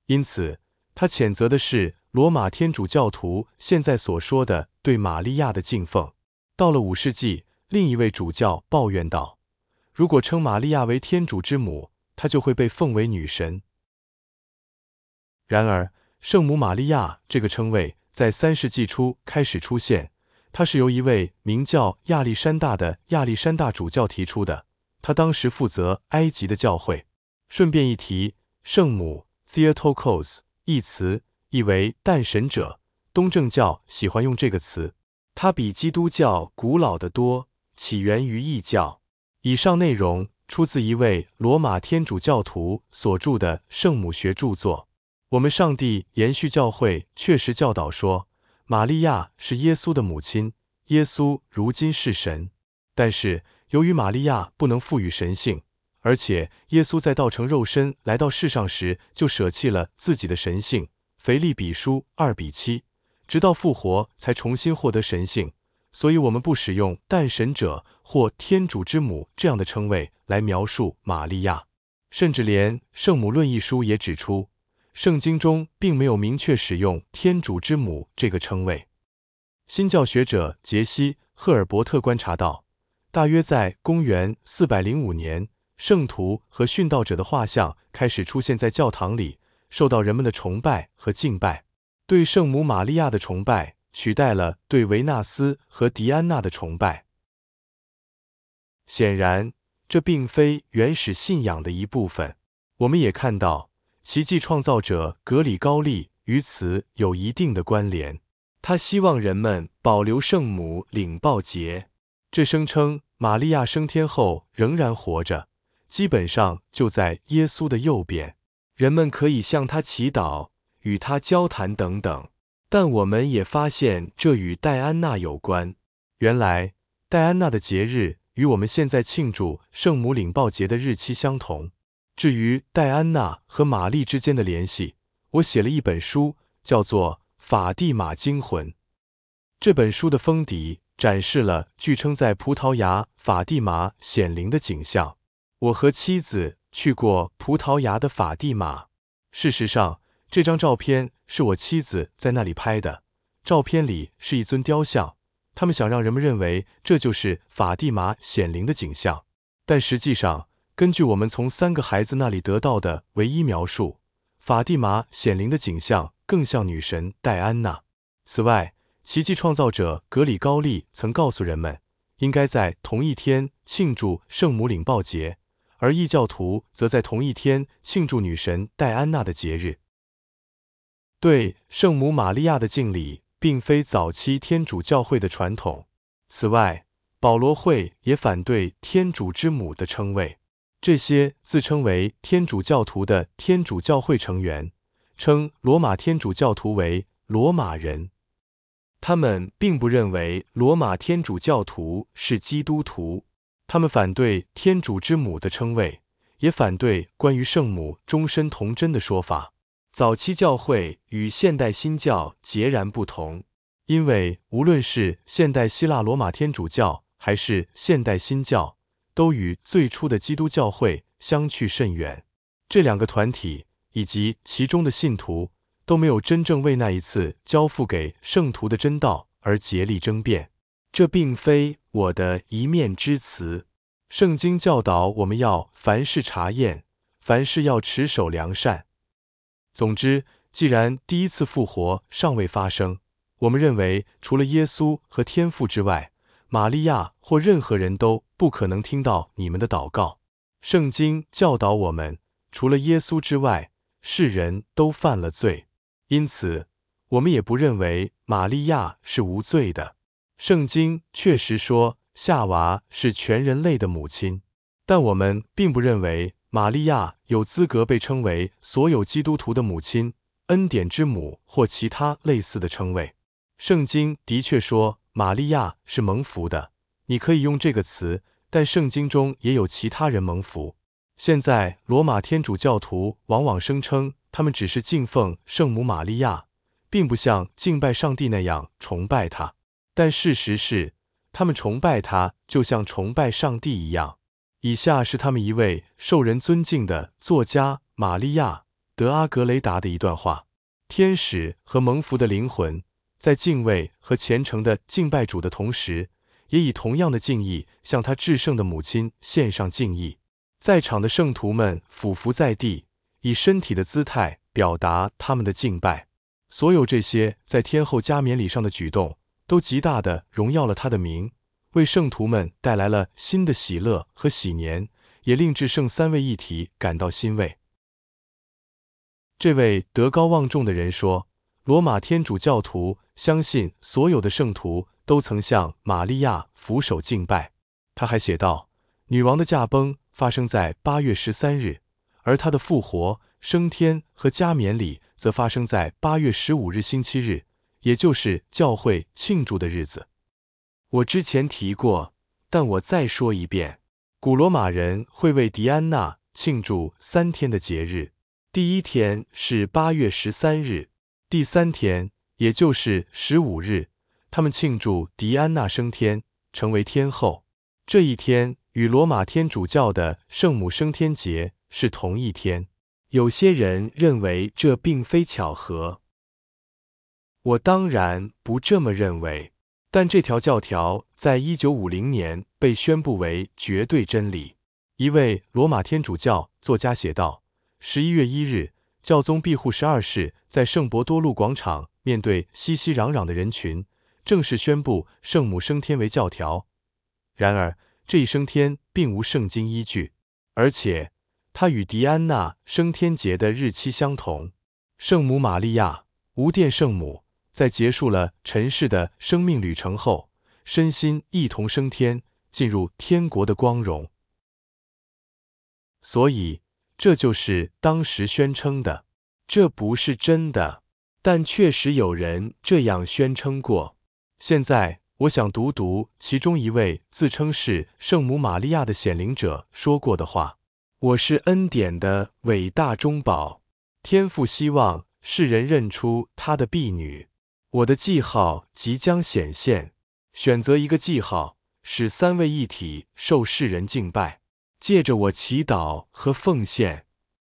因此，他谴责的是罗马天主教徒现在所说的对玛利亚的敬奉。到了五世纪，另一位主教抱怨道：如果称玛利亚为天主之母，她就会被奉为女神。然而，圣母玛利亚这个称谓在三世纪初开始出现，它是由一位名叫亚历山大的亚历山大主教提出的，他当时负责埃及的教会。顺便一提，圣母 Theotokos 一词意为诞神者，东正教喜欢用这个词，它比基督教古老得多，起源于异教。以上内容出自一位罗马天主教徒所著的圣母学著作。我们上帝延续教会确实教导说，玛利亚是耶稣的母亲，耶稣如今是神。但是由于玛利亚不能赋予神性，而且耶稣在道成肉身来到世上时就舍弃了自己的神性，腓立比书二比七，直到复活才重新获得神性，所以我们不使用诞神者或天主之母这样的称谓来描述玛利亚。甚至连圣母论一书也指出，圣经中并没有明确使用天主之母这个称谓。新教学者杰西·赫尔伯特观察到，大约在公元四百零五年，圣徒和殉道者的画像开始出现在教堂里，受到人们的崇拜和敬拜。对圣母玛利亚的崇拜取代了对维纳斯和狄安娜的崇拜。显然，这并非原始信仰的一部分。我们也看到，奇迹创造者格里高利与此有一定的关联。他希望人们保留圣母领报节，这声称玛利亚升天后仍然活着，基本上就在耶稣的右边，人们可以向他祈祷，与他交谈等等。但我们也发现这与戴安娜有关。原来，戴安娜的节日与我们现在庆祝圣母领报节的日期相同。至于戴安娜和玛丽之间的联系，我写了一本书，叫做《法蒂玛惊魂》。这本书的封底展示了据称在葡萄牙法蒂玛显灵的景象。我和妻子去过葡萄牙的法蒂玛。事实上，这张照片是我妻子在那里拍的。照片里是一尊雕像，他们想让人们认为这就是法蒂玛显灵的景象。但实际上，根据我们从三个孩子那里得到的唯一描述，法蒂玛显灵的景象更像女神戴安娜。此外，奇迹创造者格里高利曾告诉人们，应该在同一天庆祝圣母领报节，而异教徒则在同一天庆祝女神戴安娜的节日。对圣母玛利亚的敬礼并非早期天主教会的传统。此外，保罗会也反对天主之母的称谓。这些自称为天主教徒的天主教会成员称罗马天主教徒为罗马人。他们并不认为罗马天主教徒是基督徒。他们反对天主之母的称谓，也反对关于圣母终身童真的说法。早期教会与现代新教截然不同，因为无论是现代希腊罗马天主教还是现代新教，都与最初的基督教会相去甚远。这两个团体以及其中的信徒都没有真正为那一次交付给圣徒的真道而竭力争辩。这并非我的一面之词。圣经教导我们要凡事查验，凡事要持守良善。总之，既然第一次复活尚未发生，我们认为除了耶稣和天父之外，玛利亚或任何人都不可能听到你们的祷告。圣经教导我们，除了耶稣之外，世人都犯了罪。因此，我们也不认为玛利亚是无罪的。圣经确实说夏娃是全人类的母亲，但我们并不认为玛利亚有资格被称为所有基督徒的母亲、恩典之母或其他类似的称谓。圣经的确说玛利亚是蒙福的，你可以用这个词，但圣经中也有其他人蒙福。现在，罗马天主教徒往往声称他们只是敬奉圣母玛利亚，并不像敬拜上帝那样崇拜她。但事实是，他们崇拜她就像崇拜上帝一样。以下是他们一位受人尊敬的作家玛利亚德阿格雷达的一段话：天使和蒙福的灵魂，在敬畏和虔诚的敬拜主的同时，也以同样的敬意向他至圣的母亲献上敬意。在场的圣徒们俯伏在地，以身体的姿态表达他们的敬拜。所有这些在天后加冕礼上的举动，都极大地荣耀了他的名，为圣徒们带来了新的喜乐和喜年，也令至圣三位一体感到欣慰。这位德高望重的人说，罗马天主教徒相信所有的圣徒都曾向玛利亚俯首敬拜。他还写道，女王的驾崩发生在八月十三日，而她的复活、升天和加冕礼则发生在八月十五日星期日，也就是教会庆祝的日子。我之前提过，但我再说一遍，古罗马人会为狄安娜庆祝三天的节日。第一天是八月十三日，第三天，也就是十五日，他们庆祝狄安娜升天，成为天后。这一天与罗马天主教的圣母升天节是同一天。有些人认为这并非巧合，我当然不这么认为，但这条教条在一九五零年被宣布为绝对真理。一位罗马天主教作家写道，十一月一日，教宗庇护十二世在圣伯多禄广场面对熙熙攘攘的人群，正式宣布圣母升天为教条。然而，这一升天并无圣经依据，而且它与狄安娜升天节的日期相同。圣母玛利亚，无殿圣母，在结束了尘世的生命旅程后，身心一同升天，进入天国的光荣。所以，这就是当时宣称的。这不是真的，但确实有人这样宣称过。现在，我想读读其中一位自称是圣母玛利亚的显灵者说过的话：我是恩典的伟大中保，天父希望世人认出他的婢女。我的记号即将显现，选择一个记号，使三位一体受世人敬拜，借着我祈祷和奉献。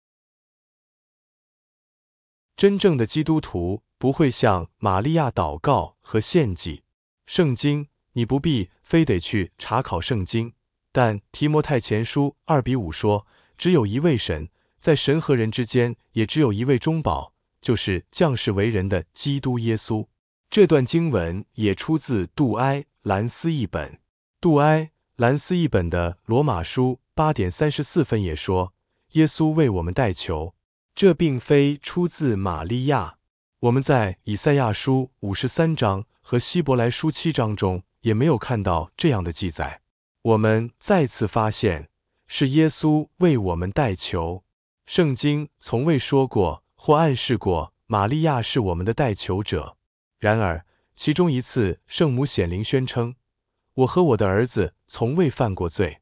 真正的基督徒不会向玛利亚祷告和献祭。圣经，你不必非得去查考圣经，但提摩太前书二比五说，只有一位神，在神和人之间也只有一位中保，就是降世为人的基督耶稣。这段经文也出自杜埃兰斯译本。杜埃兰斯译本的罗马书八点三十四分也说，耶稣为我们代求。这并非出自玛利亚。我们在以赛亚书五十三章和希伯来书七章中也没有看到这样的记载。我们再次发现，是耶稣为我们代求。圣经从未说过或暗示过玛利亚是我们的代求者。然而，其中一次圣母显灵宣称，我和我的儿子从未犯过罪。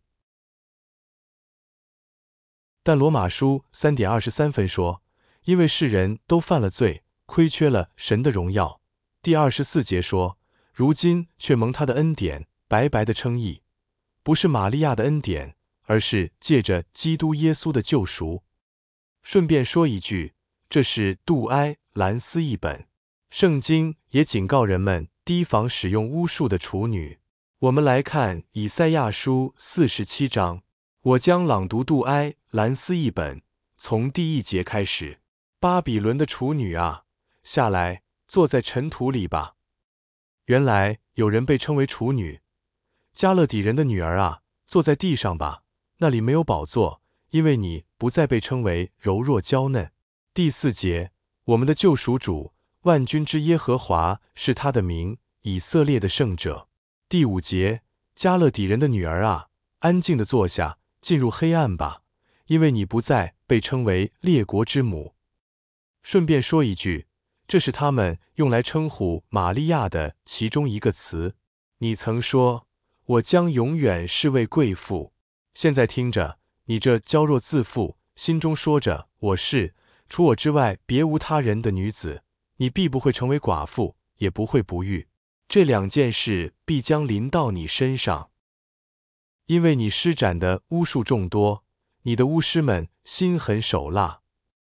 但罗马书 三点二十三 分说，因为世人都犯了罪，亏缺了神的荣耀。第二十四节说，如今却蒙他的恩典白白的称义，不是玛利亚的恩典，而是借着基督耶稣的救赎。顺便说一句，这是杜埃兰斯译本。圣经也警告人们提防使用巫术的处女。我们来看以赛亚书四十七章，我将朗读杜埃兰斯译本，从第一节开始。巴比伦的处女啊，下来，坐在尘土里吧。原来有人被称为处女。加勒底人的女儿啊，坐在地上吧，那里没有宝座，因为你不再被称为柔弱娇嫩。第四节，我们的救赎主，万军之耶和华是他的名，以色列的圣者。第五节，加勒底人的女儿啊，安静地坐下，进入黑暗吧，因为你不再被称为列国之母。顺便说一句，这是他们用来称呼玛利亚的其中一个词。你曾说，我将永远是位贵妇。现在听着，你这娇弱自负，心中说着我是除我之外别无他人的女子，你必不会成为寡妇，也不会不育。这两件事必将临到你身上，因为你施展的巫术众多，你的巫师们心狠手辣。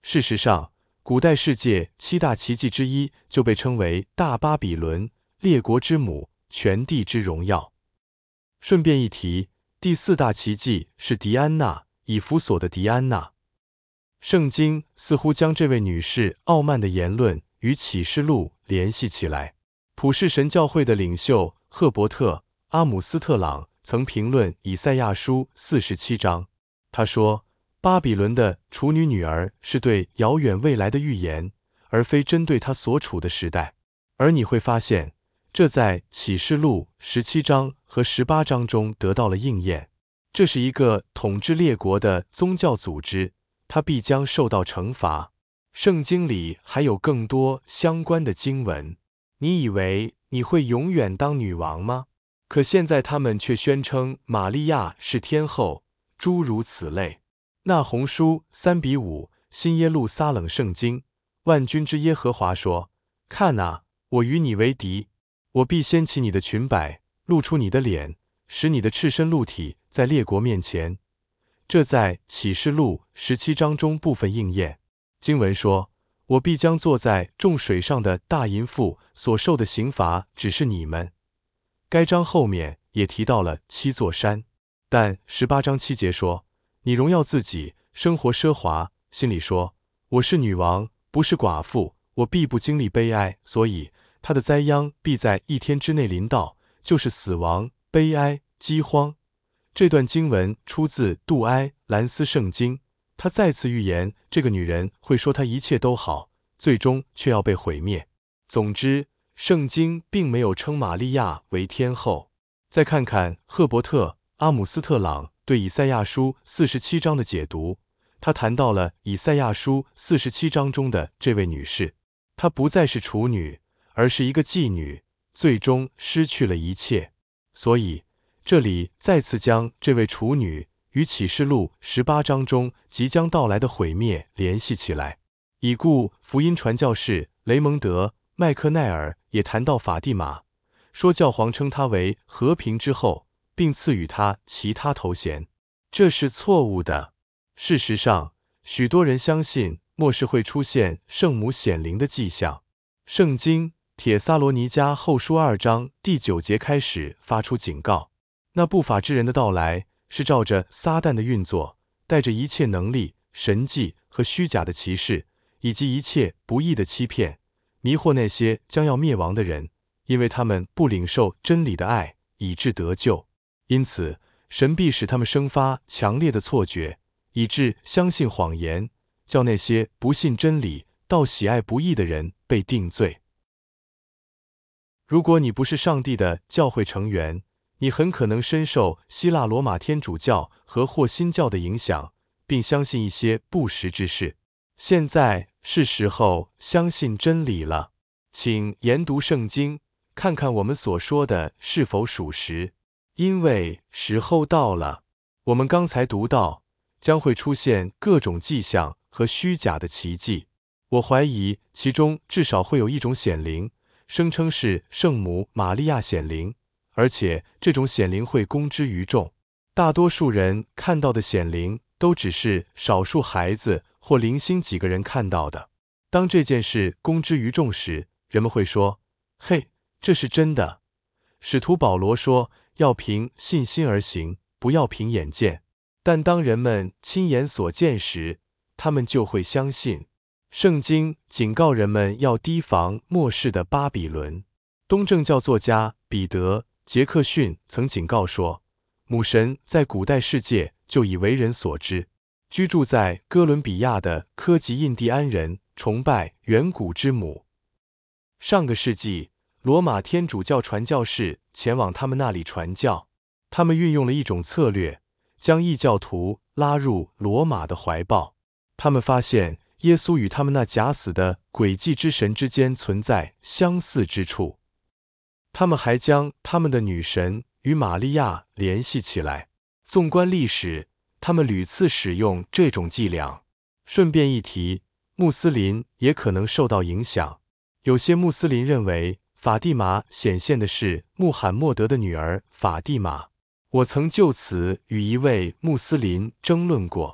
事实上，古代世界七大奇迹之一就被称为大巴比伦，列国之母，全地之荣耀。顺便一提，第四大奇迹是狄安娜，以弗所的狄安娜。圣经似乎将这位女士傲慢的言论与启示录联系起来。普世神教会的领袖赫伯特·阿姆斯特朗曾评论以赛亚书四十七章，他说，巴比伦的处女女儿是对遥远未来的预言，而非针对她所处的时代。而你会发现，这在启示录十七章和十八章中得到了应验。这是一个统治列国的宗教组织，它必将受到惩罚。圣经里还有更多相关的经文。你以为你会永远当女王吗？可现在他们却宣称玛利亚是天后，诸如此类。那红书三比五，新耶路撒冷圣经，万军之耶和华说：看啊，我与你为敌，我必掀起你的裙摆，露出你的脸，使你的赤身露体在列国面前。这在启示录十七章中部分应验。经文说，我必将坐在众水上的大淫妇所受的刑罚只是你们。该章后面也提到了七座山，但十八章七节说，你荣耀自己，生活奢华，心里说，我是女王，不是寡妇，我必不经历悲哀，所以她的灾殃必在一天之内临到，就是死亡、悲哀、饥荒。这段经文出自杜埃兰斯圣经，他再次预言这个女人会说她一切都好，最终却要被毁灭。总之，圣经并没有称玛利亚为天后。再看看赫伯特·阿姆斯特朗对以赛亚书四十七章的解读，他谈到了以赛亚书四十七章中的这位女士，她不再是处女，而是一个妓女，最终失去了一切。所以这里再次将这位处女与启示录十八章中即将到来的毁灭联系起来。已故福音传教士雷蒙德·麦克奈尔也谈到法蒂玛，说教皇称她为和平之后，并赐予她其他头衔。这是错误的。事实上，许多人相信末世会出现圣母显灵的迹象。圣经帖撒罗尼迦后书二章第九节开始发出警告，那不法之人的到来是照着撒旦的运作，带着一切能力、神迹和虚假的奇事，以及一切不义的欺骗，迷惑那些将要灭亡的人，因为他们不领受真理的爱，以致得救。因此，神必使他们生发强烈的错觉，以致相信谎言，叫那些不信真理、倒喜爱不义的人被定罪。如果你不是上帝的教会成员，你很可能深受希腊罗马天主教和或新教的影响，并相信一些不实之事。现在是时候相信真理了。请研读圣经，看看我们所说的是否属实，因为时候到了。我们刚才读到，将会出现各种迹象和虚假的奇迹。我怀疑其中至少会有一种显灵，声称是圣母玛利亚显灵，而且这种显灵会公之于众。大多数人看到的显灵都只是少数孩子或零星几个人看到的。当这件事公之于众时，人们会说，嘿，这是真的。使徒保罗说，要凭信心而行，不要凭眼见。但当人们亲眼所见时，他们就会相信。圣经警告人们要提防末世的巴比伦。东正教作家彼得·杰克逊曾警告说，母神在古代世界就已为人所知。居住在哥伦比亚的科吉印第安人崇拜远古之母。上个世纪，罗马天主教传教士前往他们那里传教，他们运用了一种策略，将异教徒拉入罗马的怀抱。他们发现耶稣与他们那假死的诡计之神之间存在相似之处。他们还将他们的女神与玛利亚联系起来。纵观历史，他们屡次使用这种伎俩。顺便一提，穆斯林也可能受到影响。有些穆斯林认为法蒂玛显现的是穆罕默德的女儿法蒂玛。我曾就此与一位穆斯林争论过。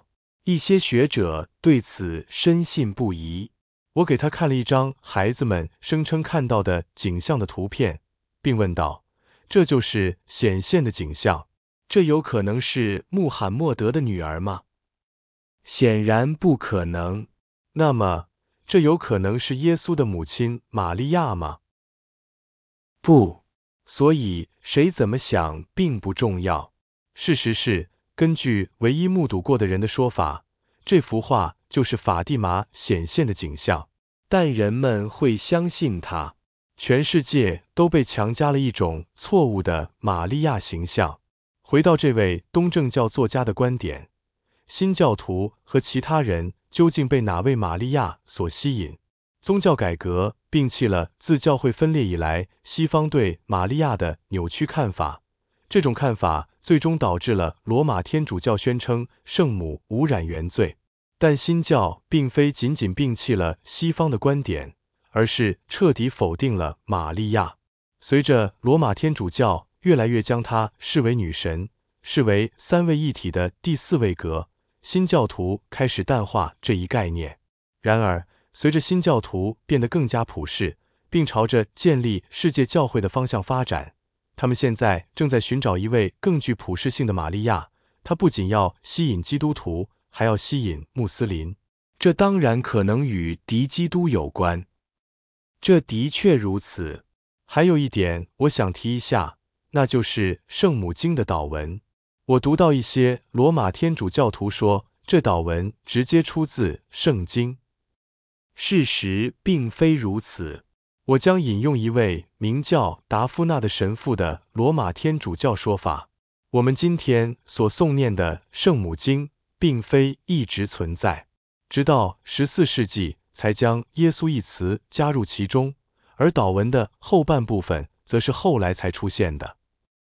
一些学者对此深信不疑。我给他看了一张孩子们声称看到的景象的图片，并问道：这就是显现的景象？这有可能是穆罕默德的女儿吗？显然不可能。那么，这有可能是耶稣的母亲玛利亚吗？不。所以，谁怎么想并不重要。事实是，根据唯一目睹过的人的说法，这幅画就是法蒂玛显现的景象。但人们会相信它。全世界都被强加了一种错误的玛利亚形象。回到这位东正教作家的观点，新教徒和其他人究竟被哪位玛利亚所吸引？宗教改革摒弃了自教会分裂以来西方对玛利亚的扭曲看法，这种看法最终导致了罗马天主教宣称圣母无染原罪。但新教并非仅仅摒弃了西方的观点，而是彻底否定了玛利亚。随着罗马天主教越来越将她视为女神，视为三位一体的第四位格，新教徒开始淡化这一概念。然而，随着新教徒变得更加普世，并朝着建立世界教会的方向发展，他们现在正在寻找一位更具普世性的玛利亚。她不仅要吸引基督徒，还要吸引穆斯林。这当然可能与敌基督有关。这的确如此。还有一点我想提一下，那就是圣母经的祷文。我读到一些罗马天主教徒说，这祷文直接出自圣经。事实并非如此。我将引用一位名叫达夫纳的神父的罗马天主教说法：我们今天所诵念的圣母经并非一直存在，直到十四世纪才将耶稣一词加入其中，而祷文的后半部分则是后来才出现的。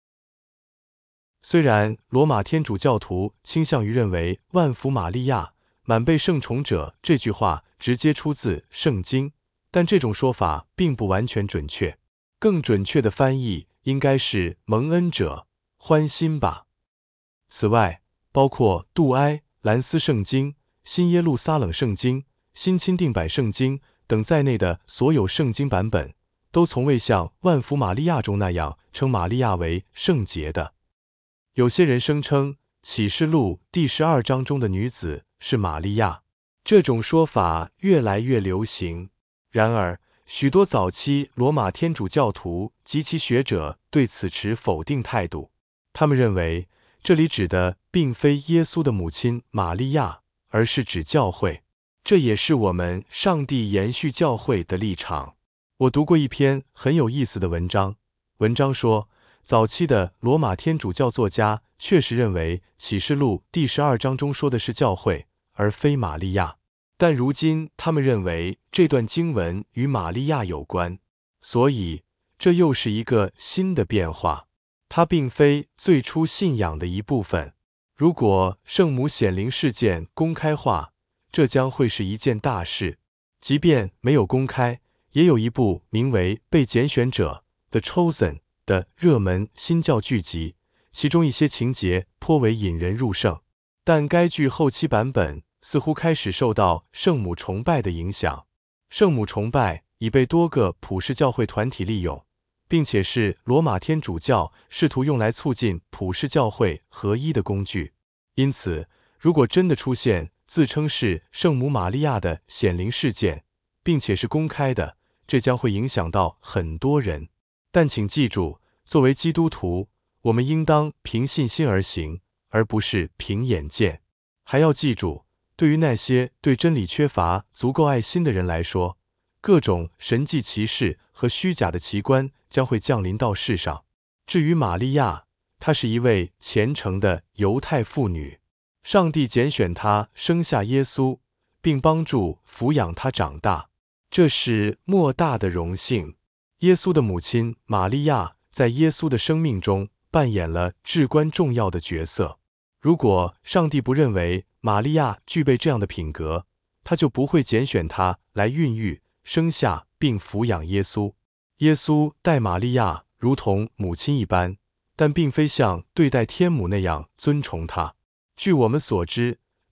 虽然罗马天主教徒倾向于认为万福玛利亚，满被圣宠者这句话直接出自圣经，但这种说法并不完全准确。更准确的翻译应该是蒙恩者，欢心吧。此外，包括杜埃、兰斯圣经、新耶路撒冷圣经、新钦定版圣经等在内的所有圣经版本，都从未像万福玛利亚中那样称玛利亚为圣洁的。有些人声称启示录第十二章中的女子是玛利亚，这种说法越来越流行。然而，许多早期罗马天主教徒及其学者对此持否定态度。他们认为，这里指的并非耶稣的母亲玛利亚，而是指教会。这也是我们上帝延续教会的立场。我读过一篇很有意思的文章，文章说，早期的罗马天主教作家确实认为启示录第十二章中说的是教会，而非玛利亚。但如今他们认为这段经文与玛利亚有关，所以这又是一个新的变化。它并非最初信仰的一部分。如果圣母显灵事件公开化，这将会是一件大事。即便没有公开，也有一部名为《被拣选者》The Chosen 的热门新教剧集，其中一些情节颇为引人入胜。但该剧后期版本似乎开始受到圣母崇拜的影响。圣母崇拜已被多个普世教会团体利用，并且是罗马天主教试图用来促进普世教会合一的工具。因此，如果真的出现自称是圣母玛利亚的显灵事件，并且是公开的，这将会影响到很多人。但请记住，作为基督徒，我们应当凭信心而行，而不是凭眼见。还要记住，对于那些对真理缺乏足够爱心的人来说，各种神迹奇事和虚假的奇观将会降临到世上。至于玛利亚，她是一位虔诚的犹太妇女，上帝拣选她生下耶稣，并帮助抚养他长大，这是莫大的荣幸。耶稣的母亲玛利亚在耶稣的生命中扮演了至关重要的角色。如果上帝不认为玛利亚具备这样的品格，他就不会拣选她来孕育、生下并抚养耶稣。耶稣待玛利亚如同母亲一般，但并非像对待天母那样尊崇她。据我们所知，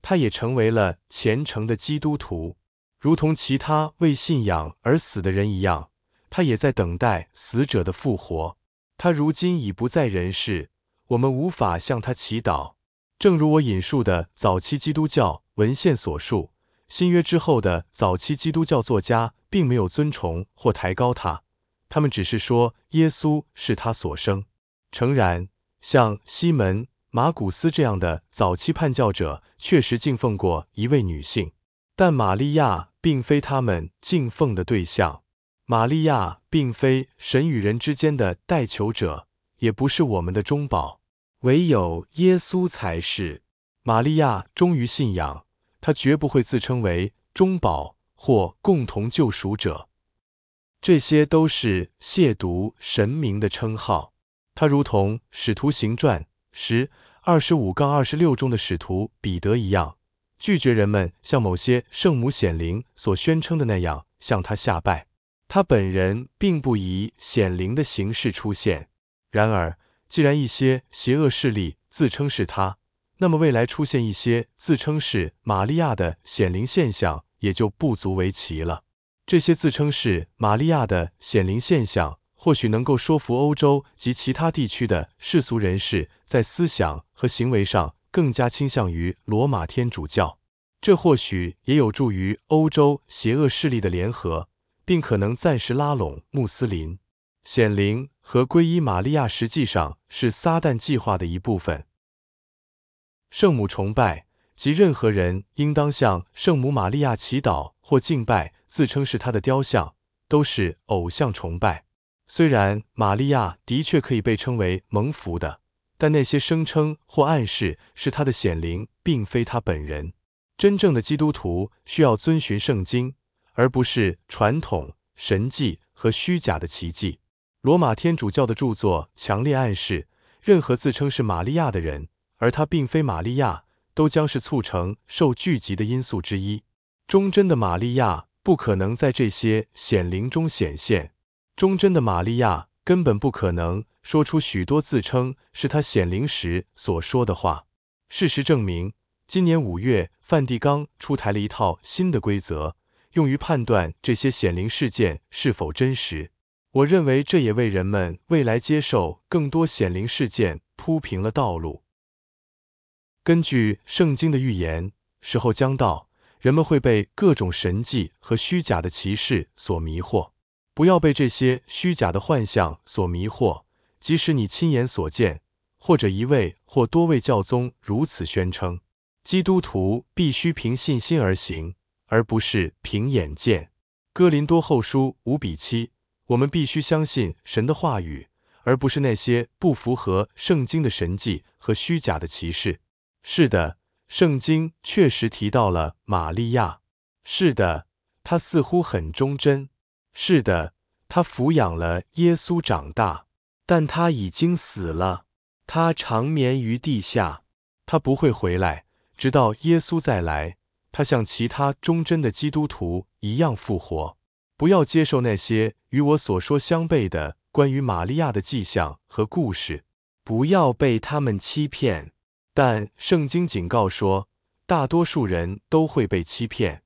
他也成为了虔诚的基督徒，如同其他为信仰而死的人一样，他也在等待死者的复活。他如今已不在人世，我们无法向他祈祷。正如我引述的早期基督教文献所述，新约之后的早期基督教作家并没有尊崇或抬高他，他们只是说耶稣是他所生。诚然，像西门、马古斯这样的早期叛教者确实敬奉过一位女性，但玛利亚并非他们敬奉的对象。玛利亚并非神与人之间的代求者，也不是我们的中保，唯有耶稣才是。玛利亚忠于信仰，她绝不会自称为中保或共同救赎者，这些都是亵渎神明的称号。她如同《使徒行传》十二十五杠二十六中的使徒彼得一样，拒绝人们像某些圣母显灵所宣称的那样向他下拜。他本人并不以显灵的形式出现。然而，既然一些邪恶势力自称是他，那么未来出现一些自称是玛利亚的显灵现象也就不足为奇了。这些自称是玛利亚的显灵现象或许能够说服欧洲及其他地区的世俗人士在思想和行为上更加倾向于罗马天主教，这或许也有助于欧洲邪恶势力的联合，并可能暂时拉拢穆斯林。显灵和皈依玛利亚实际上是撒旦计划的一部分。圣母崇拜即任何人应当向圣母玛利亚祈祷或敬拜，自称是她的雕像，都是偶像崇拜。虽然玛利亚的确可以被称为蒙福的，但那些声称或暗示是她的显灵，并非她本人。真正的基督徒需要遵循圣经，而不是传统、神迹和虚假的奇迹。罗马天主教的著作强烈暗示，任何自称是玛利亚的人，而他并非玛利亚，都将是促成受聚集的因素之一。忠贞的玛利亚不可能在这些显灵中显现，忠贞的玛利亚根本不可能说出许多自称是他显灵时所说的话。事实证明，今年五月，梵蒂冈出台了一套新的规则，用于判断这些显灵事件是否真实。我认为这也为人们未来接受更多显灵事件铺平了道路。根据圣经的预言，时候将到，人们会被各种神迹和虚假的奇事所迷惑。不要被这些虚假的幻象所迷惑，即使你亲眼所见，或者一位或多位教宗如此宣称。基督徒必须凭信心而行，而不是凭眼见。哥林多后书五比七，我们必须相信神的话语，而不是那些不符合圣经的神迹和虚假的奇事。是的，圣经确实提到了玛利亚。是的，她似乎很忠贞。是的，她抚养了耶稣长大，但她已经死了。她长眠于地下，她不会回来，直到耶稣再来。她像其他忠贞的基督徒一样复活。不要接受那些与我所说相悖的关于玛利亚的迹象和故事，不要被他们欺骗。但圣经警告说，大多数人都会被欺骗。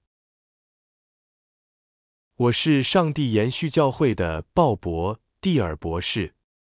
我是上帝延续教会的鲍勃·蒂尔博士。